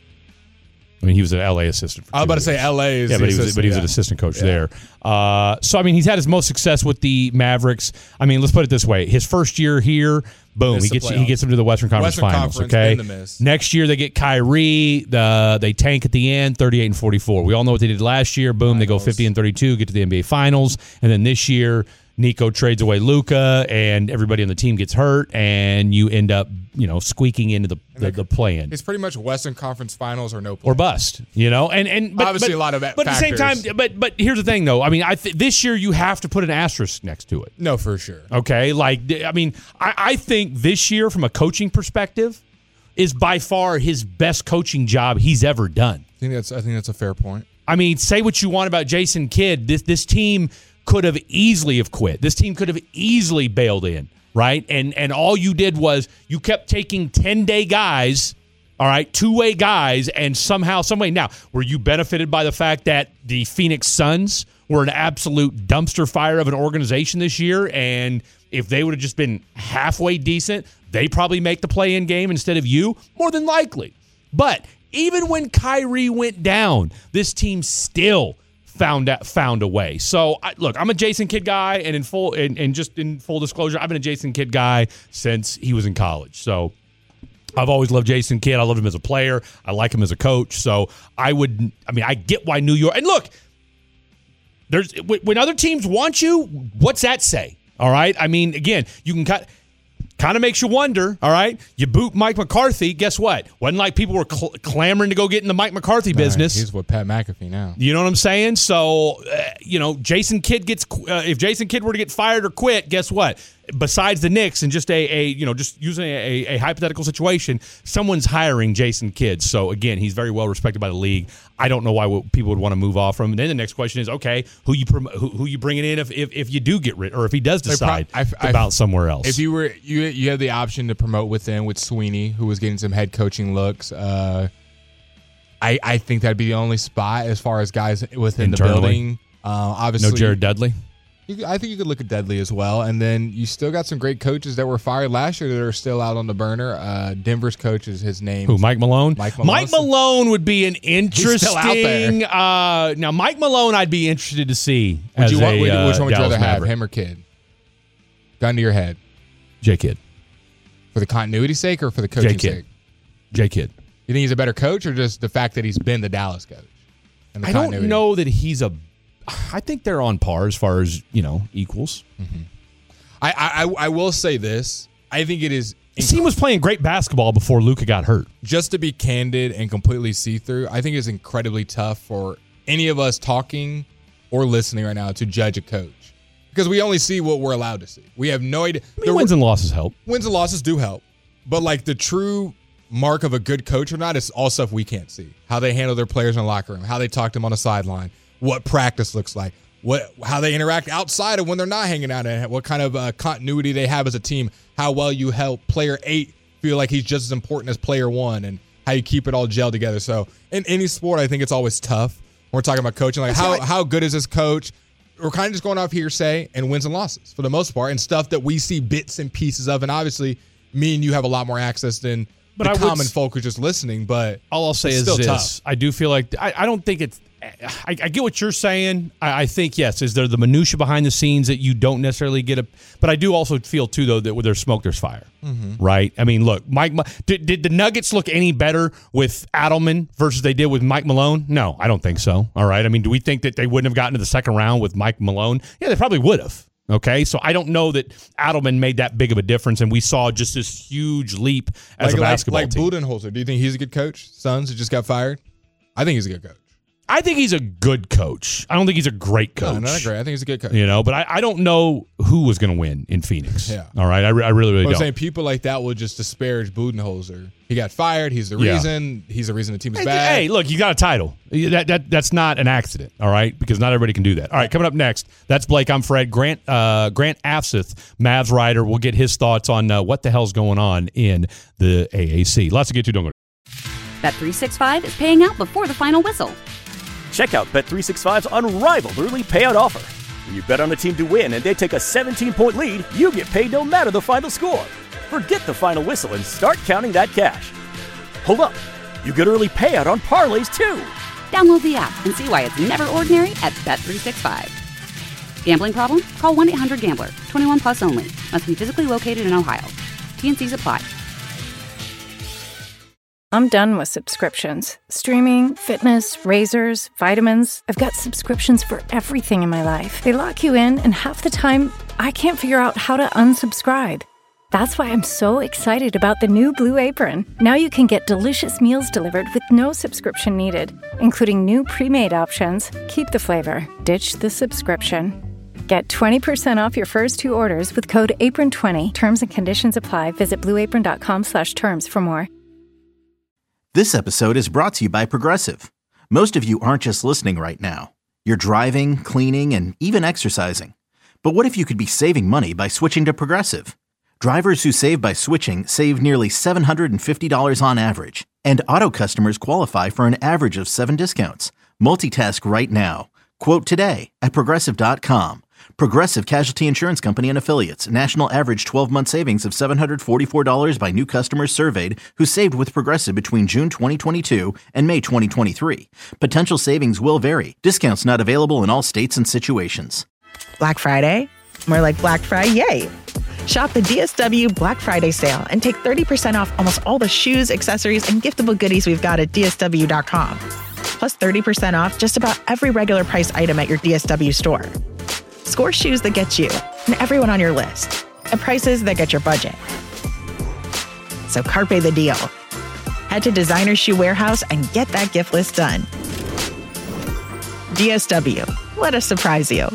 I mean, he was an L A assistant. For I was two about to say years. L A is yeah, the but he was assistant, but he was yeah. an assistant coach Yeah. there. Uh, so I mean, he's had his most success with the Mavericks. I mean, let's put it this way: his first year here, boom, Missed he the gets he playoffs. gets them to the Western Conference Western Finals. Conference, okay, then the miss. next year they get Kyrie. The they tank at the end, thirty-eight and forty-four. We all know what they did last year. Boom, they go Finals. fifty and thirty-two, get to the N B A Finals, and then this year. Nico trades away Luka, and everybody on the team gets hurt, and you end up, you know, squeaking into the the, the play-in. It's pretty much Western Conference Finals or no play. Or bust, you know, and and but, Obviously but- a lot of But at the same time, factors. but but here's the thing, though. I mean, I th- this year you have to put an asterisk next to it. No, for sure. Okay, like I mean, I, I think this year, from a coaching perspective, is by far his best coaching job he's ever done. I think that's I think that's a fair point. I mean, say what you want about Jason Kidd. This this team could have easily have quit. This team could have easily bailed in, right? And and all you did was you kept taking ten-day guys All right, two-way guys, and somehow, some way. Now, were you benefited by the fact that the Phoenix Suns were an absolute dumpster fire of an organization this year, and if they would have just been halfway decent, they probably make the play-in game instead of you? More than likely. But even when Kyrie went down, this team still found out, found a way. So, I, look, I'm a Jason Kidd guy, and in full and, and just in full disclosure, I've been a Jason Kidd guy since he was in college. So, I've always loved Jason Kidd. I love him as a player. I like him as a coach. So I would, I mean, I get why New York. And look, there's when other teams want you, what's that say? All right. I mean, again, you can cut. Kind of makes you wonder, all right? You boot Mike McCarthy, guess what? Wasn't like people were cl- clamoring to go get in the Mike McCarthy business. Right, he's with Pat McAfee now. You know what I'm saying? So, uh, you know, Jason Kidd gets uh, if Jason Kidd were to get fired or quit, guess what? Besides the Knicks and just a, a you know, just using a, a hypothetical situation, someone's hiring Jason Kidd. So, again, he's very well respected by the league. I don't know why w- people would want to move off from him. And then the next question is, okay, who you prom- who, who you bringing in if, if if you do get rid or if he does decide I, I, to bounce somewhere else? If you were you you had the option to promote within with Sweeney, who was getting some head coaching looks. Uh, I I think that'd be the only spot as far as guys within Internally. the building. Uh, obviously, no Jared Dudley. You, I think you could look at Dudley as well, and then you still got some great coaches that were fired last year that are still out on the burner. Uh, Denver's coach is his name. Who? Mike Malone. Mike Malone. Mike Malone would be an interesting. He's still out there. Uh, now, Mike Malone, I'd be interested to see. Would as you want, a, which uh, one would you Dallas rather have, Maverick. him or Kidd? Gun to your head. J Kidd. For the continuity's sake or for the coaching J Kidd. sake? J Kidd. You think he's a better coach, or just the fact that he's been the Dallas coach? And the I continuity? don't know that he's a. I think they're on par as far as you know equals. Mm-hmm. I, I I will say this. I think it is. His team was playing great basketball before Luka got hurt. Just to be candid and completely see through, I think it's incredibly tough for any of us talking or listening right now to judge a coach because we only see what we're allowed to see. We have no idea. I mean, wins and losses help. Wins and losses do help, but like the true mark of a good coach or not is all stuff we can't see. How they handle their players in the locker room, how they talk to them on the sideline, what practice looks like, what how they interact outside of when they're not hanging out, and what kind of uh, continuity they have as a team, how well you help player eight feel like he's just as important as player one, and how you keep it all gelled together. So in any sport, I think it's always tough. When we're talking about coaching, like how, how good is this coach? We're kind of just going off hearsay and wins and losses for the most part, and stuff that we see bits and pieces of. And obviously, me and you have a lot more access than But the I would common s- folk who's just listening. But All I'll say it's is still this: tough. I do feel like I, I don't think it's. I, I get what you're saying. I, I think yes, is there the minutia behind the scenes that you don't necessarily get a. But I do also feel too though that where there's smoke, there's fire. Mm-hmm. Right? I mean, look, Mike. Did, did the Nuggets look any better with Adelman versus they did with Mike Malone? No, I don't think so. All right. I mean, do we think that they wouldn't have gotten to the second round with Mike Malone? Yeah, they probably would have. Okay, so I don't know that Adelman made that big of a difference, and we saw just this huge leap as like, a basketball like, team. like Budenholzer, do you think he's a good coach? Suns who just got fired? I think he's a good coach. I think he's a good coach. I don't think he's a great coach. No, not great. I think he's a good coach. You know, but I, I don't know who was going to win in Phoenix. Yeah. All right. I, re- I really, really But I'm don't. saying people like that will just disparage Budenholzer. He got fired. He's the Yeah. reason. He's the reason the team is Hey, bad. hey, look, you got a title. That, that That's not an accident, all right? Because not everybody can do that. All right, coming up next, that's Blake. I'm Fred. Grant uh, Grant Afseth, Mavs writer, will get his thoughts on uh, what the hell's going on in the A A C. Lots to get to. Don't go. Bet three sixty-five is paying out before the final whistle. Check out Bet three sixty-five's unrivaled early payout offer. When you bet on a team to win and they take a seventeen-point lead, you get paid no matter the final score. Forget the final whistle and start counting that cash. Hold up. You get early payout on parlays, too. Download the app and see why it's never ordinary at Bet three sixty-five. Gambling problem? Call one eight hundred gambler. twenty-one plus only. Must be physically located in Ohio. T N Cs apply. I'm done with subscriptions. Streaming, fitness, razors, vitamins. I've got subscriptions for everything in my life. They lock you in, and half the time, I can't figure out how to unsubscribe. That's why I'm so excited about the new Blue Apron. Now you can get delicious meals delivered with no subscription needed, including new pre-made options. Keep the flavor, ditch the subscription. Get twenty percent off your first two orders with code apron twenty. Terms and conditions apply. Visit blueapron.com slash terms for more. This episode is brought to you by Progressive. Most of you aren't just listening right now. You're driving, cleaning, and even exercising. But what if you could be saving money by switching to Progressive? Drivers who save by switching save nearly seven hundred fifty dollars on average. And Auto customers qualify for an average of seven discounts. Multitask right now. Quote today at Progressive dot com. Progressive Casualty Insurance Company and Affiliates. National average twelve-month savings of seven hundred forty-four dollars by new customers surveyed who saved with Progressive between June twenty twenty-two and May twenty twenty-three. Potential savings will vary. Discounts not available in all states and situations. Black Friday? More like Black Friday. Shop the D S W Black Friday sale and take thirty percent off almost all the shoes, accessories, and giftable goodies we've got at D S W dot com. Plus thirty percent off just about every regular price item at your D S W store. Score shoes that get you and everyone on your list at prices that get your budget. So carpe the deal. Head to Designer Shoe Warehouse and get that gift list done. D S W. Let us surprise you.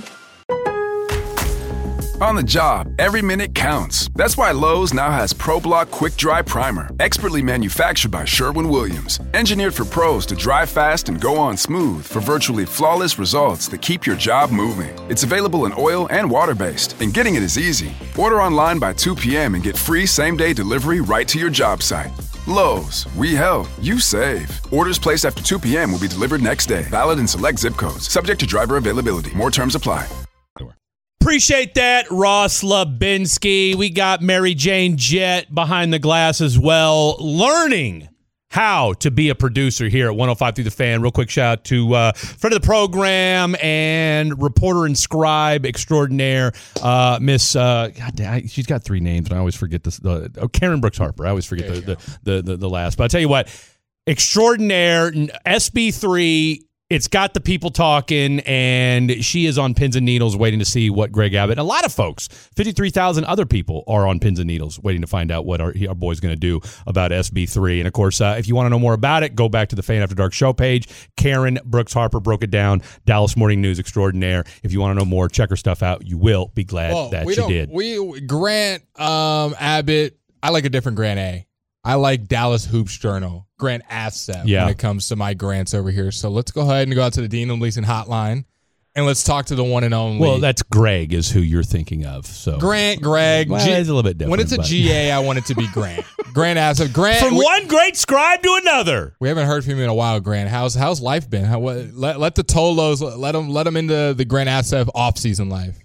On the job, every minute counts. That's why Lowe's now has ProBlock Quick Dry Primer, expertly manufactured by Sherwin-Williams. Engineered for pros to dry fast and go on smooth for virtually flawless results that keep your job moving. It's available in oil and water-based, and getting it is easy. Order online by two p.m. and get free same-day delivery right to your job site. Lowe's, we help, you save. Orders placed after two p.m. will be delivered next day. Valid in select zip codes. Subject to driver availability. More terms apply. Appreciate that, Ross Lubinsky. We got Mary Jane Jett behind the glass as well, learning how to be a producer here at one oh five Through the Fan. Real quick shout out to uh, friend of the program and reporter and scribe extraordinaire, uh, Miss, uh, God, I, she's got three names, and I always forget this. The, oh, Karen Brooks Harper. I always forget the the, the, the, the last. But I'll tell you what, extraordinaire, S B three. It's got the people talking, and she is on pins and needles waiting to see what Greg Abbott and a lot of folks, fifty-three thousand other people, are on pins and needles waiting to find out what our, our boy's going to do about S B three. And, of course, uh, if you want to know more about it, go back to the Fan After Dark show page. Karen Brooks Harper broke it down, Dallas Morning News extraordinaire. If you want to know more, check her stuff out. You will be glad well, that you did. We Grant um, Abbott, I like a different Grant A. I like Dallas Hoops Journal, Grant Assep, yeah. when it comes to my Grants over here. So let's go ahead and go out to the Dean and Leeson hotline, and let's talk to the one and only. Well, that's Greg is who you're thinking of. So Grant, Greg. Well, G- it's a little bit different. When it's a but. G A, I want it to be Grant. Grant Assep. Grant. From we, one great scribe to another. We haven't heard from him in a while, Grant. How's how's life been? How, what, let, let the Tolos, let them, let them into the Grant Assep off-season life.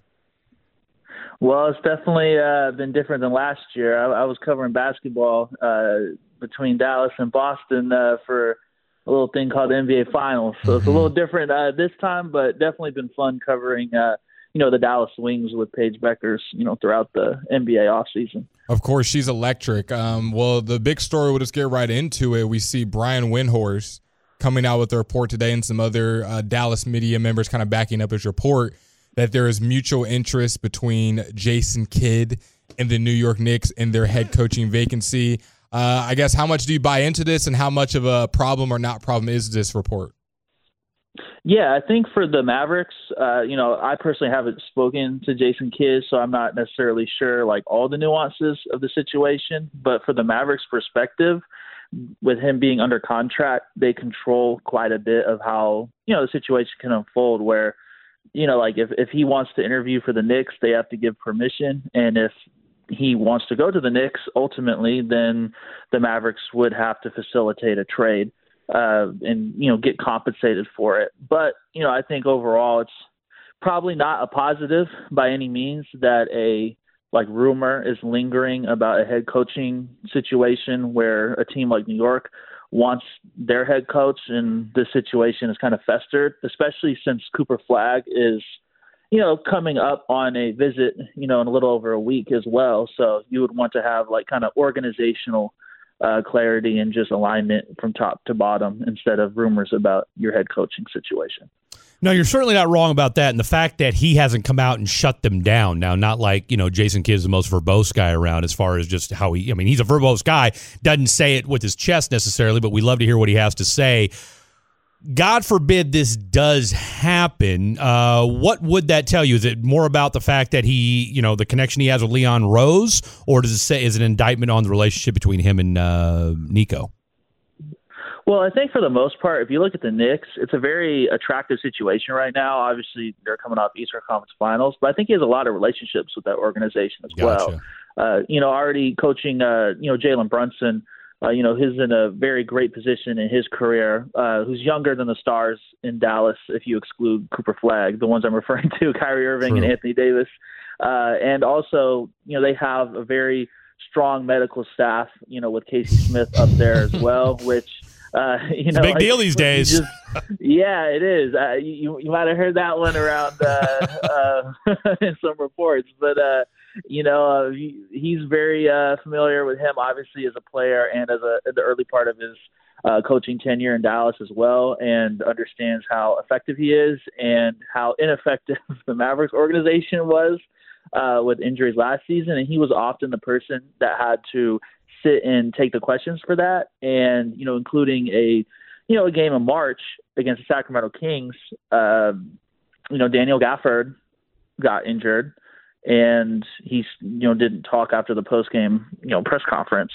Well, it's definitely uh, been different than last year. I, I was covering basketball uh, between Dallas and Boston uh, for a little thing called the N B A Finals. So it's a little different uh, this time, but definitely been fun covering, uh, you know, the Dallas Wings with Paige Beckers, you know, throughout the N B A offseason. Of course, she's electric. Um, well, the big story, we'll just get right into it. We see Brian Windhorst coming out with a report today and some other uh, Dallas media members kind of backing up his report that there is mutual interest between Jason Kidd and the New York Knicks in their head coaching vacancy. Uh, I guess how much do you buy into this, and how much of a problem or not problem is this report? Yeah, I think for the Mavericks, uh, you know, I personally haven't spoken to Jason Kidd, so I'm not necessarily sure like all the nuances of the situation. But for the Mavericks' perspective, with him being under contract, they control quite a bit of how, you know, the situation can unfold where, you know, like if, if he wants to interview for the Knicks, they have to give permission. And if he wants to go to the Knicks, ultimately, then the Mavericks would have to facilitate a trade uh, and, you know, get compensated for it. But, you know, I think overall it's probably not a positive by any means that a like rumor is lingering about a head coaching situation where a team like New York wants their head coach, and this situation is kind of festered, especially since Cooper Flagg is, you know, coming up on a visit, you know, in a little over a week as well. So you would want to have like kind of organizational uh, clarity and just alignment from top to bottom instead of rumors about your head coaching situation. No, you're certainly not wrong about that. And the fact that he hasn't come out and shut them down now, not like, you know, Jason Kidd is the most verbose guy around as far as just how he, I mean, he's a verbose guy, doesn't say it with his chest necessarily, but we love to hear what he has to say. God forbid this does happen. Uh, what would that tell you? Is it more about the fact that he, you know, the connection he has with Leon Rose, or does it say is it an indictment on the relationship between him and uh, Nico? Well, I think for the most part, if you look at the Knicks, it's a very attractive situation right now. Obviously, they're coming off Eastern Conference Finals, but I think he has a lot of relationships with that organization as Gotcha. well. Uh, you know, already coaching, uh, you know, Jalen Brunson uh, you know, who's in a very great position in his career, uh, who's younger than the stars in Dallas, if you exclude Cooper Flagg, the ones I'm referring to, Kyrie Irving True. and Anthony Davis. Uh, and also, you know, they have a very strong medical staff, you know, with Casey Smith up there as well, which, uh, you It's know, a big like, deal these days. Just, yeah, it is. Uh, you you might have heard that one around uh, uh, in some reports, but uh, you know, uh, he, he's very uh, familiar with him, obviously, as a player and as a in the early part of his uh, coaching tenure in Dallas as well, and understands how effective he is and how ineffective the Mavericks organization was uh, with injuries last season, and he was often the person that had to sit and take the questions for that, and you know, including a you know a game in March against the Sacramento Kings. Uh, you know, Daniel Gafford got injured, and he you know didn't talk after the post game you know press conference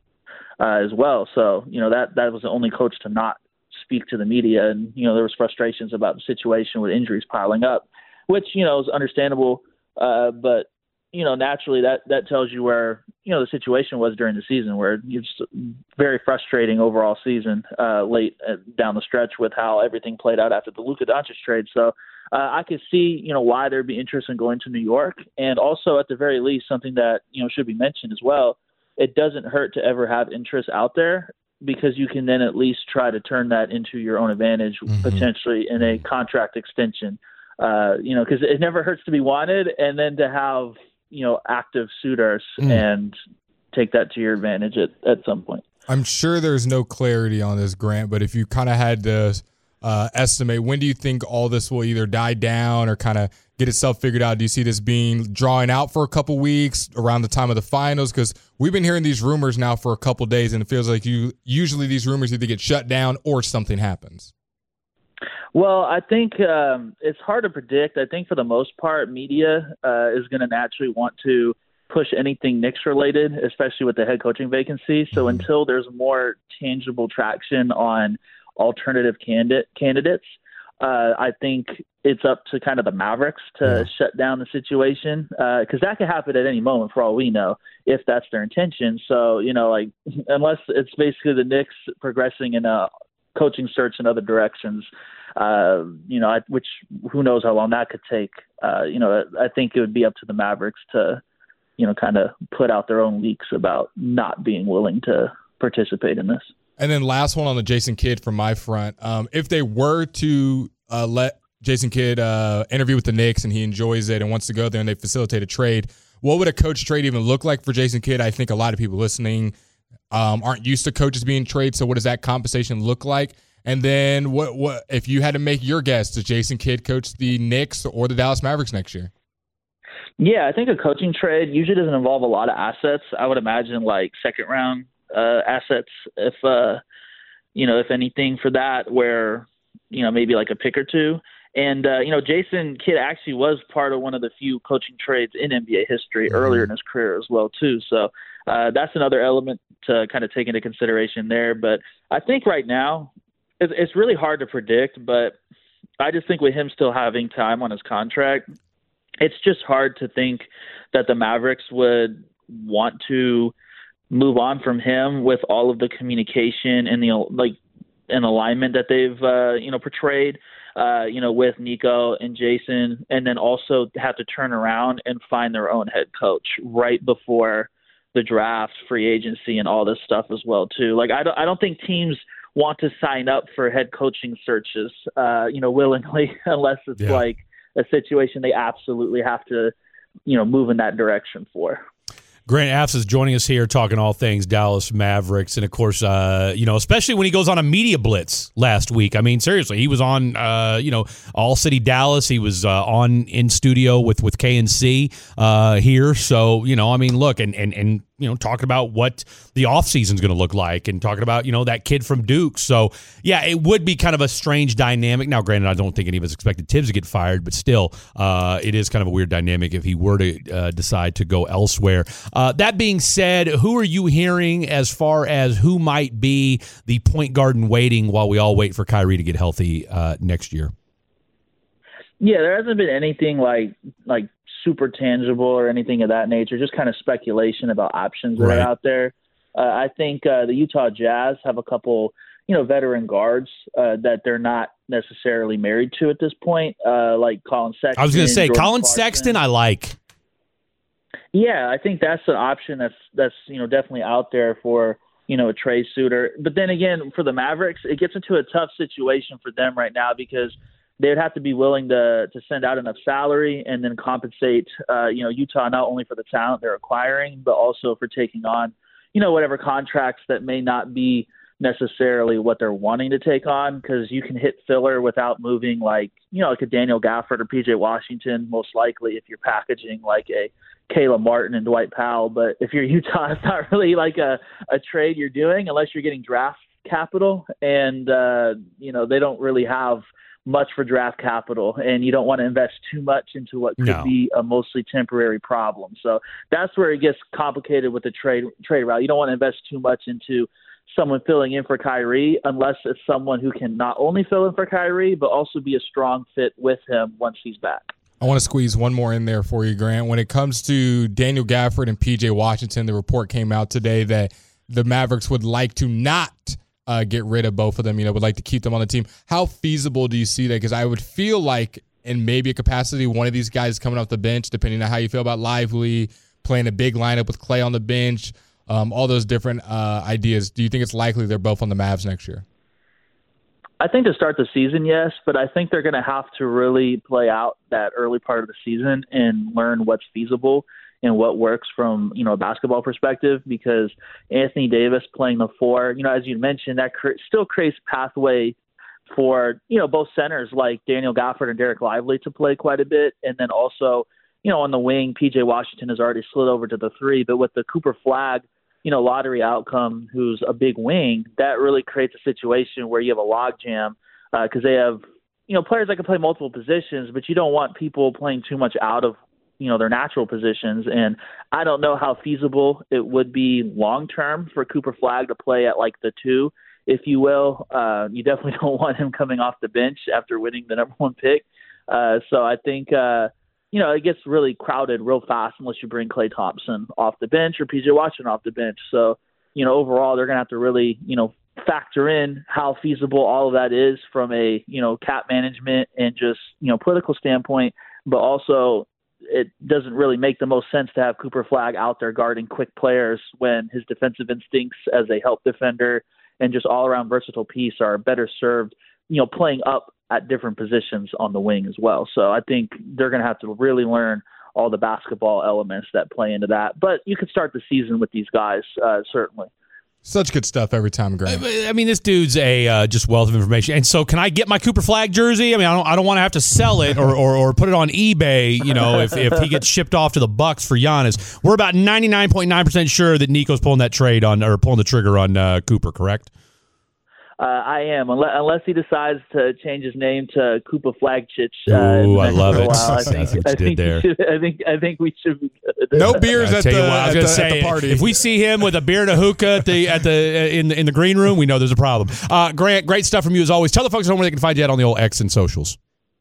uh, as well. So you know that that was the only coach to not speak to the media, and you know there was frustrations about the situation with injuries piling up, which you know is understandable, uh, but. You know, naturally, that, that tells you where, you know, the situation was during the season, where it's very frustrating overall season uh, late uh, down the stretch with how everything played out after the Luka Doncic trade. So uh, I could see, you know, why there'd be interest in going to New York. And also, at the very least, something that, you know, should be mentioned as well, it doesn't hurt to ever have interest out there, because you can then at least try to turn that into your own advantage, mm-hmm. potentially in a contract extension. Uh, you know, because it never hurts to be wanted, and then to have, you know, active suitors mm. and take that to your advantage at, at some point. I'm sure there's no clarity on this, Grant, but if you kind of had to uh, estimate, when do you think all this will either die down or kind of get itself figured out? Do you see this being drawing out for a couple weeks around the time of the finals? Because we've been hearing these rumors now for a couple days, and it feels like you usually these rumors either get shut down or something happens. Well, I think um, it's hard to predict. I think for the most part, media uh, is going to naturally want to push anything Knicks related, especially with the head coaching vacancy. So mm-hmm. until there's more tangible traction on alternative candidate candidates, uh, I think it's up to kind of the Mavericks to yeah. shut down the situation, because uh, that could happen at any moment for all we know, if that's their intention. So, you know, like unless it's basically the Knicks progressing in a coaching search in other directions, uh, you know, I, which who knows how long that could take. Uh, you know, I think it would be up to the Mavericks to, you know, kind of put out their own leaks about not being willing to participate in this. And then last one on the Jason Kidd from my front. Um, if they were to uh, let Jason Kidd uh, interview with the Knicks and he enjoys it and wants to go there and they facilitate a trade, what would a coach trade even look like for Jason Kidd? I think a lot of people listening um, aren't used to coaches being traded. So what does that compensation look like? And then what what if you had to make your guess, does Jason Kidd coach the Knicks or the Dallas Mavericks next year? Yeah, I think a coaching trade usually doesn't involve a lot of assets. I would imagine like second round uh, assets, if uh, you know, if anything for that, where you know maybe like a pick or two. And uh, you know, Jason Kidd actually was part of one of the few coaching trades in N B A history mm-hmm. earlier in his career as well too. So uh, that's another element to kind of take into consideration there. But I think right now, it's really hard to predict, but I just think with him still having time on his contract, it's just hard to think that the Mavericks would want to move on from him with all of the communication and the like and alignment that they've uh, you know portrayed, uh, you know, with Nico and Jason, and then also have to turn around and find their own head coach right before the draft, free agency, and all this stuff as well too. Like I don't, I don't think teams want to sign up for head coaching searches, uh, you know, willingly, unless it's yeah. like a situation they absolutely have to, you know, move in that direction for. Grant Apps is joining us here talking all things Dallas Mavericks. And, of course, uh, you know, especially when he goes on a media blitz last week. I mean, seriously, he was on, uh, you know, All City Dallas. He was uh, on in studio with, with K N C uh, here. So, you know, I mean, look, and, and, and you know, talking about what the offseason is going to look like and talking about, you know, that kid from Duke. So, yeah, it would be kind of a strange dynamic. Now, granted, I don't think any of us expected Tibbs to get fired, but still, uh, it is kind of a weird dynamic if he were to uh, decide to go elsewhere. Uh, that being said, who are you hearing as far as who might be the point guard in waiting while we all wait for Kyrie to get healthy uh, next year? Yeah, there hasn't been anything like like super tangible or anything of that nature, just kind of speculation about options that right. are out there. Uh, I think uh, the Utah Jazz have a couple, you know, veteran guards uh, that they're not necessarily married to at this point, uh, like Colin Sexton. I was going to say, Jordan Colin Clarkson. Sexton, I like. Yeah, I think that's an option that's that's you know definitely out there for you know a trade suitor. But then again, for the Mavericks, it gets into a tough situation for them right now because they would have to be willing to to send out enough salary and then compensate uh, you know Utah not only for the talent they're acquiring, but also for taking on you know whatever contracts that may not be necessarily what they're wanting to take on, because you can hit filler without moving like you know like a Daniel Gafford or P J Washington most likely if you're packaging like a Caleb Martin and Dwight Powell. But if you're Utah, it's not really like a, a trade you're doing unless you're getting draft capital, and uh, you know they don't really have much for draft capital, and you don't want to invest too much into what could No. be a mostly temporary problem. So that's where it gets complicated with the trade trade route. You don't want to invest too much into someone filling in for Kyrie unless it's someone who can not only fill in for Kyrie, but also be a strong fit with him once he's back. I want to squeeze one more in there for you, Grant. When it comes to Daniel Gafford and P J Washington, the report came out today that the Mavericks would like to not uh, get rid of both of them, you know, would like to keep them on the team. How feasible do you see that? Because I would feel like in maybe a capacity, one of these guys coming off the bench, depending on how you feel about Lively, playing a big lineup with Clay on the bench, um, all those different uh, ideas. Do you think it's likely they're both on the Mavs next year? I think to start the season, yes, but I think they're going to have to really play out that early part of the season and learn what's feasible and what works from, you know, a basketball perspective, because Anthony Davis playing the four, you know, as you mentioned, that cre- still creates pathway for, you know, both centers like Daniel Gafford and Derek Lively to play quite a bit. And then also, you know, on the wing, P J Washington has already slid over to the three, but with the Cooper Flagg, you know, lottery outcome, who's a big wing, that really creates a situation where you have a logjam because uh, they have, you know, players that can play multiple positions, but you don't want people playing too much out of, you know, their natural positions. And I don't know how feasible it would be long-term for Cooper Flagg to play at like the two, if you will. Uh, you definitely don't want him coming off the bench after winning the number one pick. Uh, so I think, uh, you know, it gets really crowded real fast unless you bring Klay Thompson off the bench or P J Washington off the bench. So, you know, overall, they're going to have to really, you know, factor in how feasible all of that is from a, you know, cap management and just, you know, political standpoint. But also, it doesn't really make the most sense to have Cooper Flagg out there guarding quick players when his defensive instincts as a help defender and just all-around versatile piece are better served, you know, playing up at different positions on the wing as well. So I think they're going to have to really learn all the basketball elements that play into that. But you could start the season with these guys, uh, certainly. Such good stuff every time, Grant. I mean, this dude's a uh, just wealth of information. And so, can I get my Cooper Flagg jersey? I mean, I don't, I don't want to have to sell it or, or, or put it on eBay. You know, if, if he gets shipped off to the Bucks for Giannis, we're about ninety-nine point nine percent sure that Nico's pulling that trade on or pulling the trigger on uh, Cooper. Correct? Uh, I am, unless, unless he decides to change his name to Cooper Flagchich. Uh, Ooh, I love it. While. I That's think, what you I did think there. Should, I think I think we should be good. No beers I'll at tell the, you what, I was at, gonna the, say, at the party. if we see him with a beer and a hookah at the at the in the, in the green room, we know there's a problem. Uh, Grant, great stuff from you as always. Tell the folks at home where they can find you at on the old X and socials.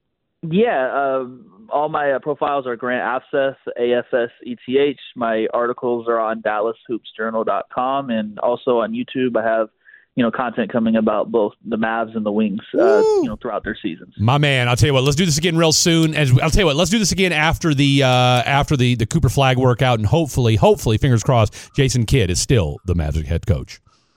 Yeah, uh, all my uh, profiles are Grant Afseth, A F S E T H. My articles are on Dallas Hoops Journal dot com, and also on YouTube I have, you know, content coming about both the Mavs and the Wings, uh, you know, throughout their seasons. My man, I'll tell you what. Let's do this again real soon. As I'll tell you what. Let's do this again after the uh, after the, the Cooper Flagg workout, and hopefully, hopefully, fingers crossed, Jason Kidd is still the Mavs head coach.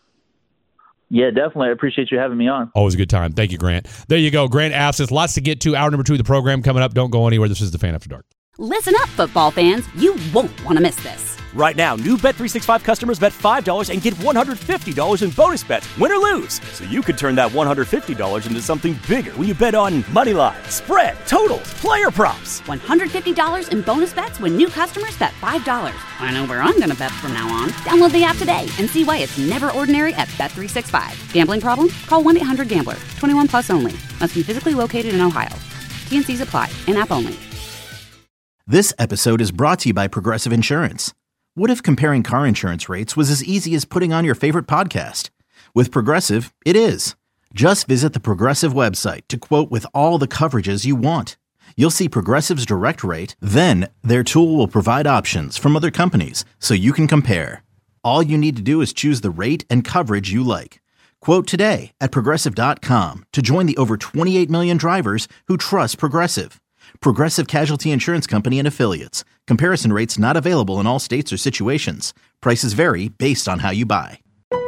Yeah, definitely. I appreciate you having me on. Always a good time. Thank you, Grant. There you go. Grant Afseth. Lots to get to. Hour number two of the program coming up. Don't go anywhere. This is the Fan After Dark. Listen up, football fans. You won't want to miss this. Right now, new Bet three sixty-five customers bet five dollars and get one hundred fifty dollars in bonus bets, win or lose. So you could turn that one hundred fifty dollars into something bigger when you bet on money line, spread, totals, player props. one hundred fifty dollars in bonus bets when new customers bet five dollars. I know where I'm going to bet from now on. Download the app today and see why it's never ordinary at Bet three sixty-five. Gambling problem? Call one eight hundred gambler. twenty-one plus only. Must be physically located in Ohio. T N Cs apply. In-app only. This episode is brought to you by Progressive Insurance. What if comparing car insurance rates was as easy as putting on your favorite podcast? With Progressive, it is. Just visit the Progressive website to quote with all the coverages you want. You'll see Progressive's direct rate, then their tool will provide options from other companies so you can compare. All you need to do is choose the rate and coverage you like. Quote today at Progressive dot com to join the over twenty-eight million drivers who trust Progressive. Progressive Casualty Insurance Company and Affiliates. Comparison rates not available in all states or situations. Prices vary based on how you buy.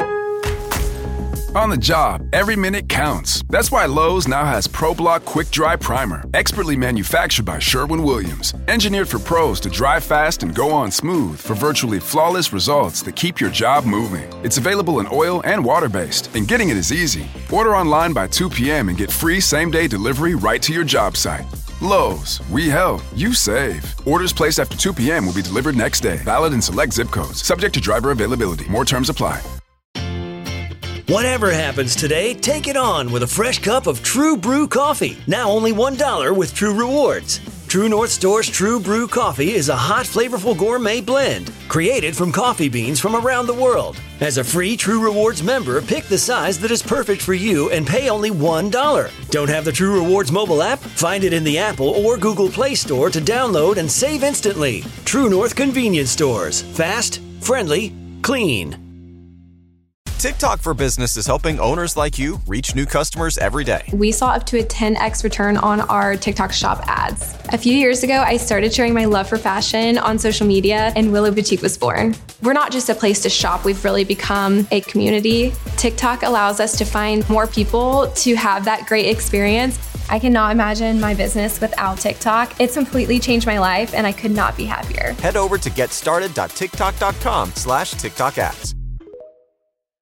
On the job, every minute counts. That's why Lowe's now has ProBlock Quick Dry Primer, expertly manufactured by Sherwin-Williams. Engineered for pros to dry fast and go on smooth for virtually flawless results that keep your job moving. It's available in oil and water-based, and getting it is easy. Order online by two p.m. and get free same-day delivery right to your job site. Lowe's, we help, you save. Orders placed after two p.m. will be delivered next day. Valid in select zip codes. Subject to driver availability. More terms apply. Whatever happens today, take it on with a fresh cup of True Brew coffee. Now only one dollar with True Rewards. True North Store's True Brew coffee is a hot, flavorful gourmet blend created from coffee beans from around the world. As a free True Rewards member, pick the size that is perfect for you and pay only one dollar. Don't have the True Rewards mobile app? Find it in the Apple or Google Play Store to download and save instantly. True North Convenience Stores. Fast, friendly, clean. TikTok for Business is helping owners like you reach new customers every day. We saw up to a ten x return on our TikTok shop ads. A few years ago, I started sharing my love for fashion on social media, and Willow Boutique was born. We're not just a place to shop, we've really become a community. TikTok allows us to find more people to have that great experience. I cannot imagine my business without TikTok. It's completely changed my life, and I could not be happier. Head over to getstarted dot tiktok dot com slash TikTok ads.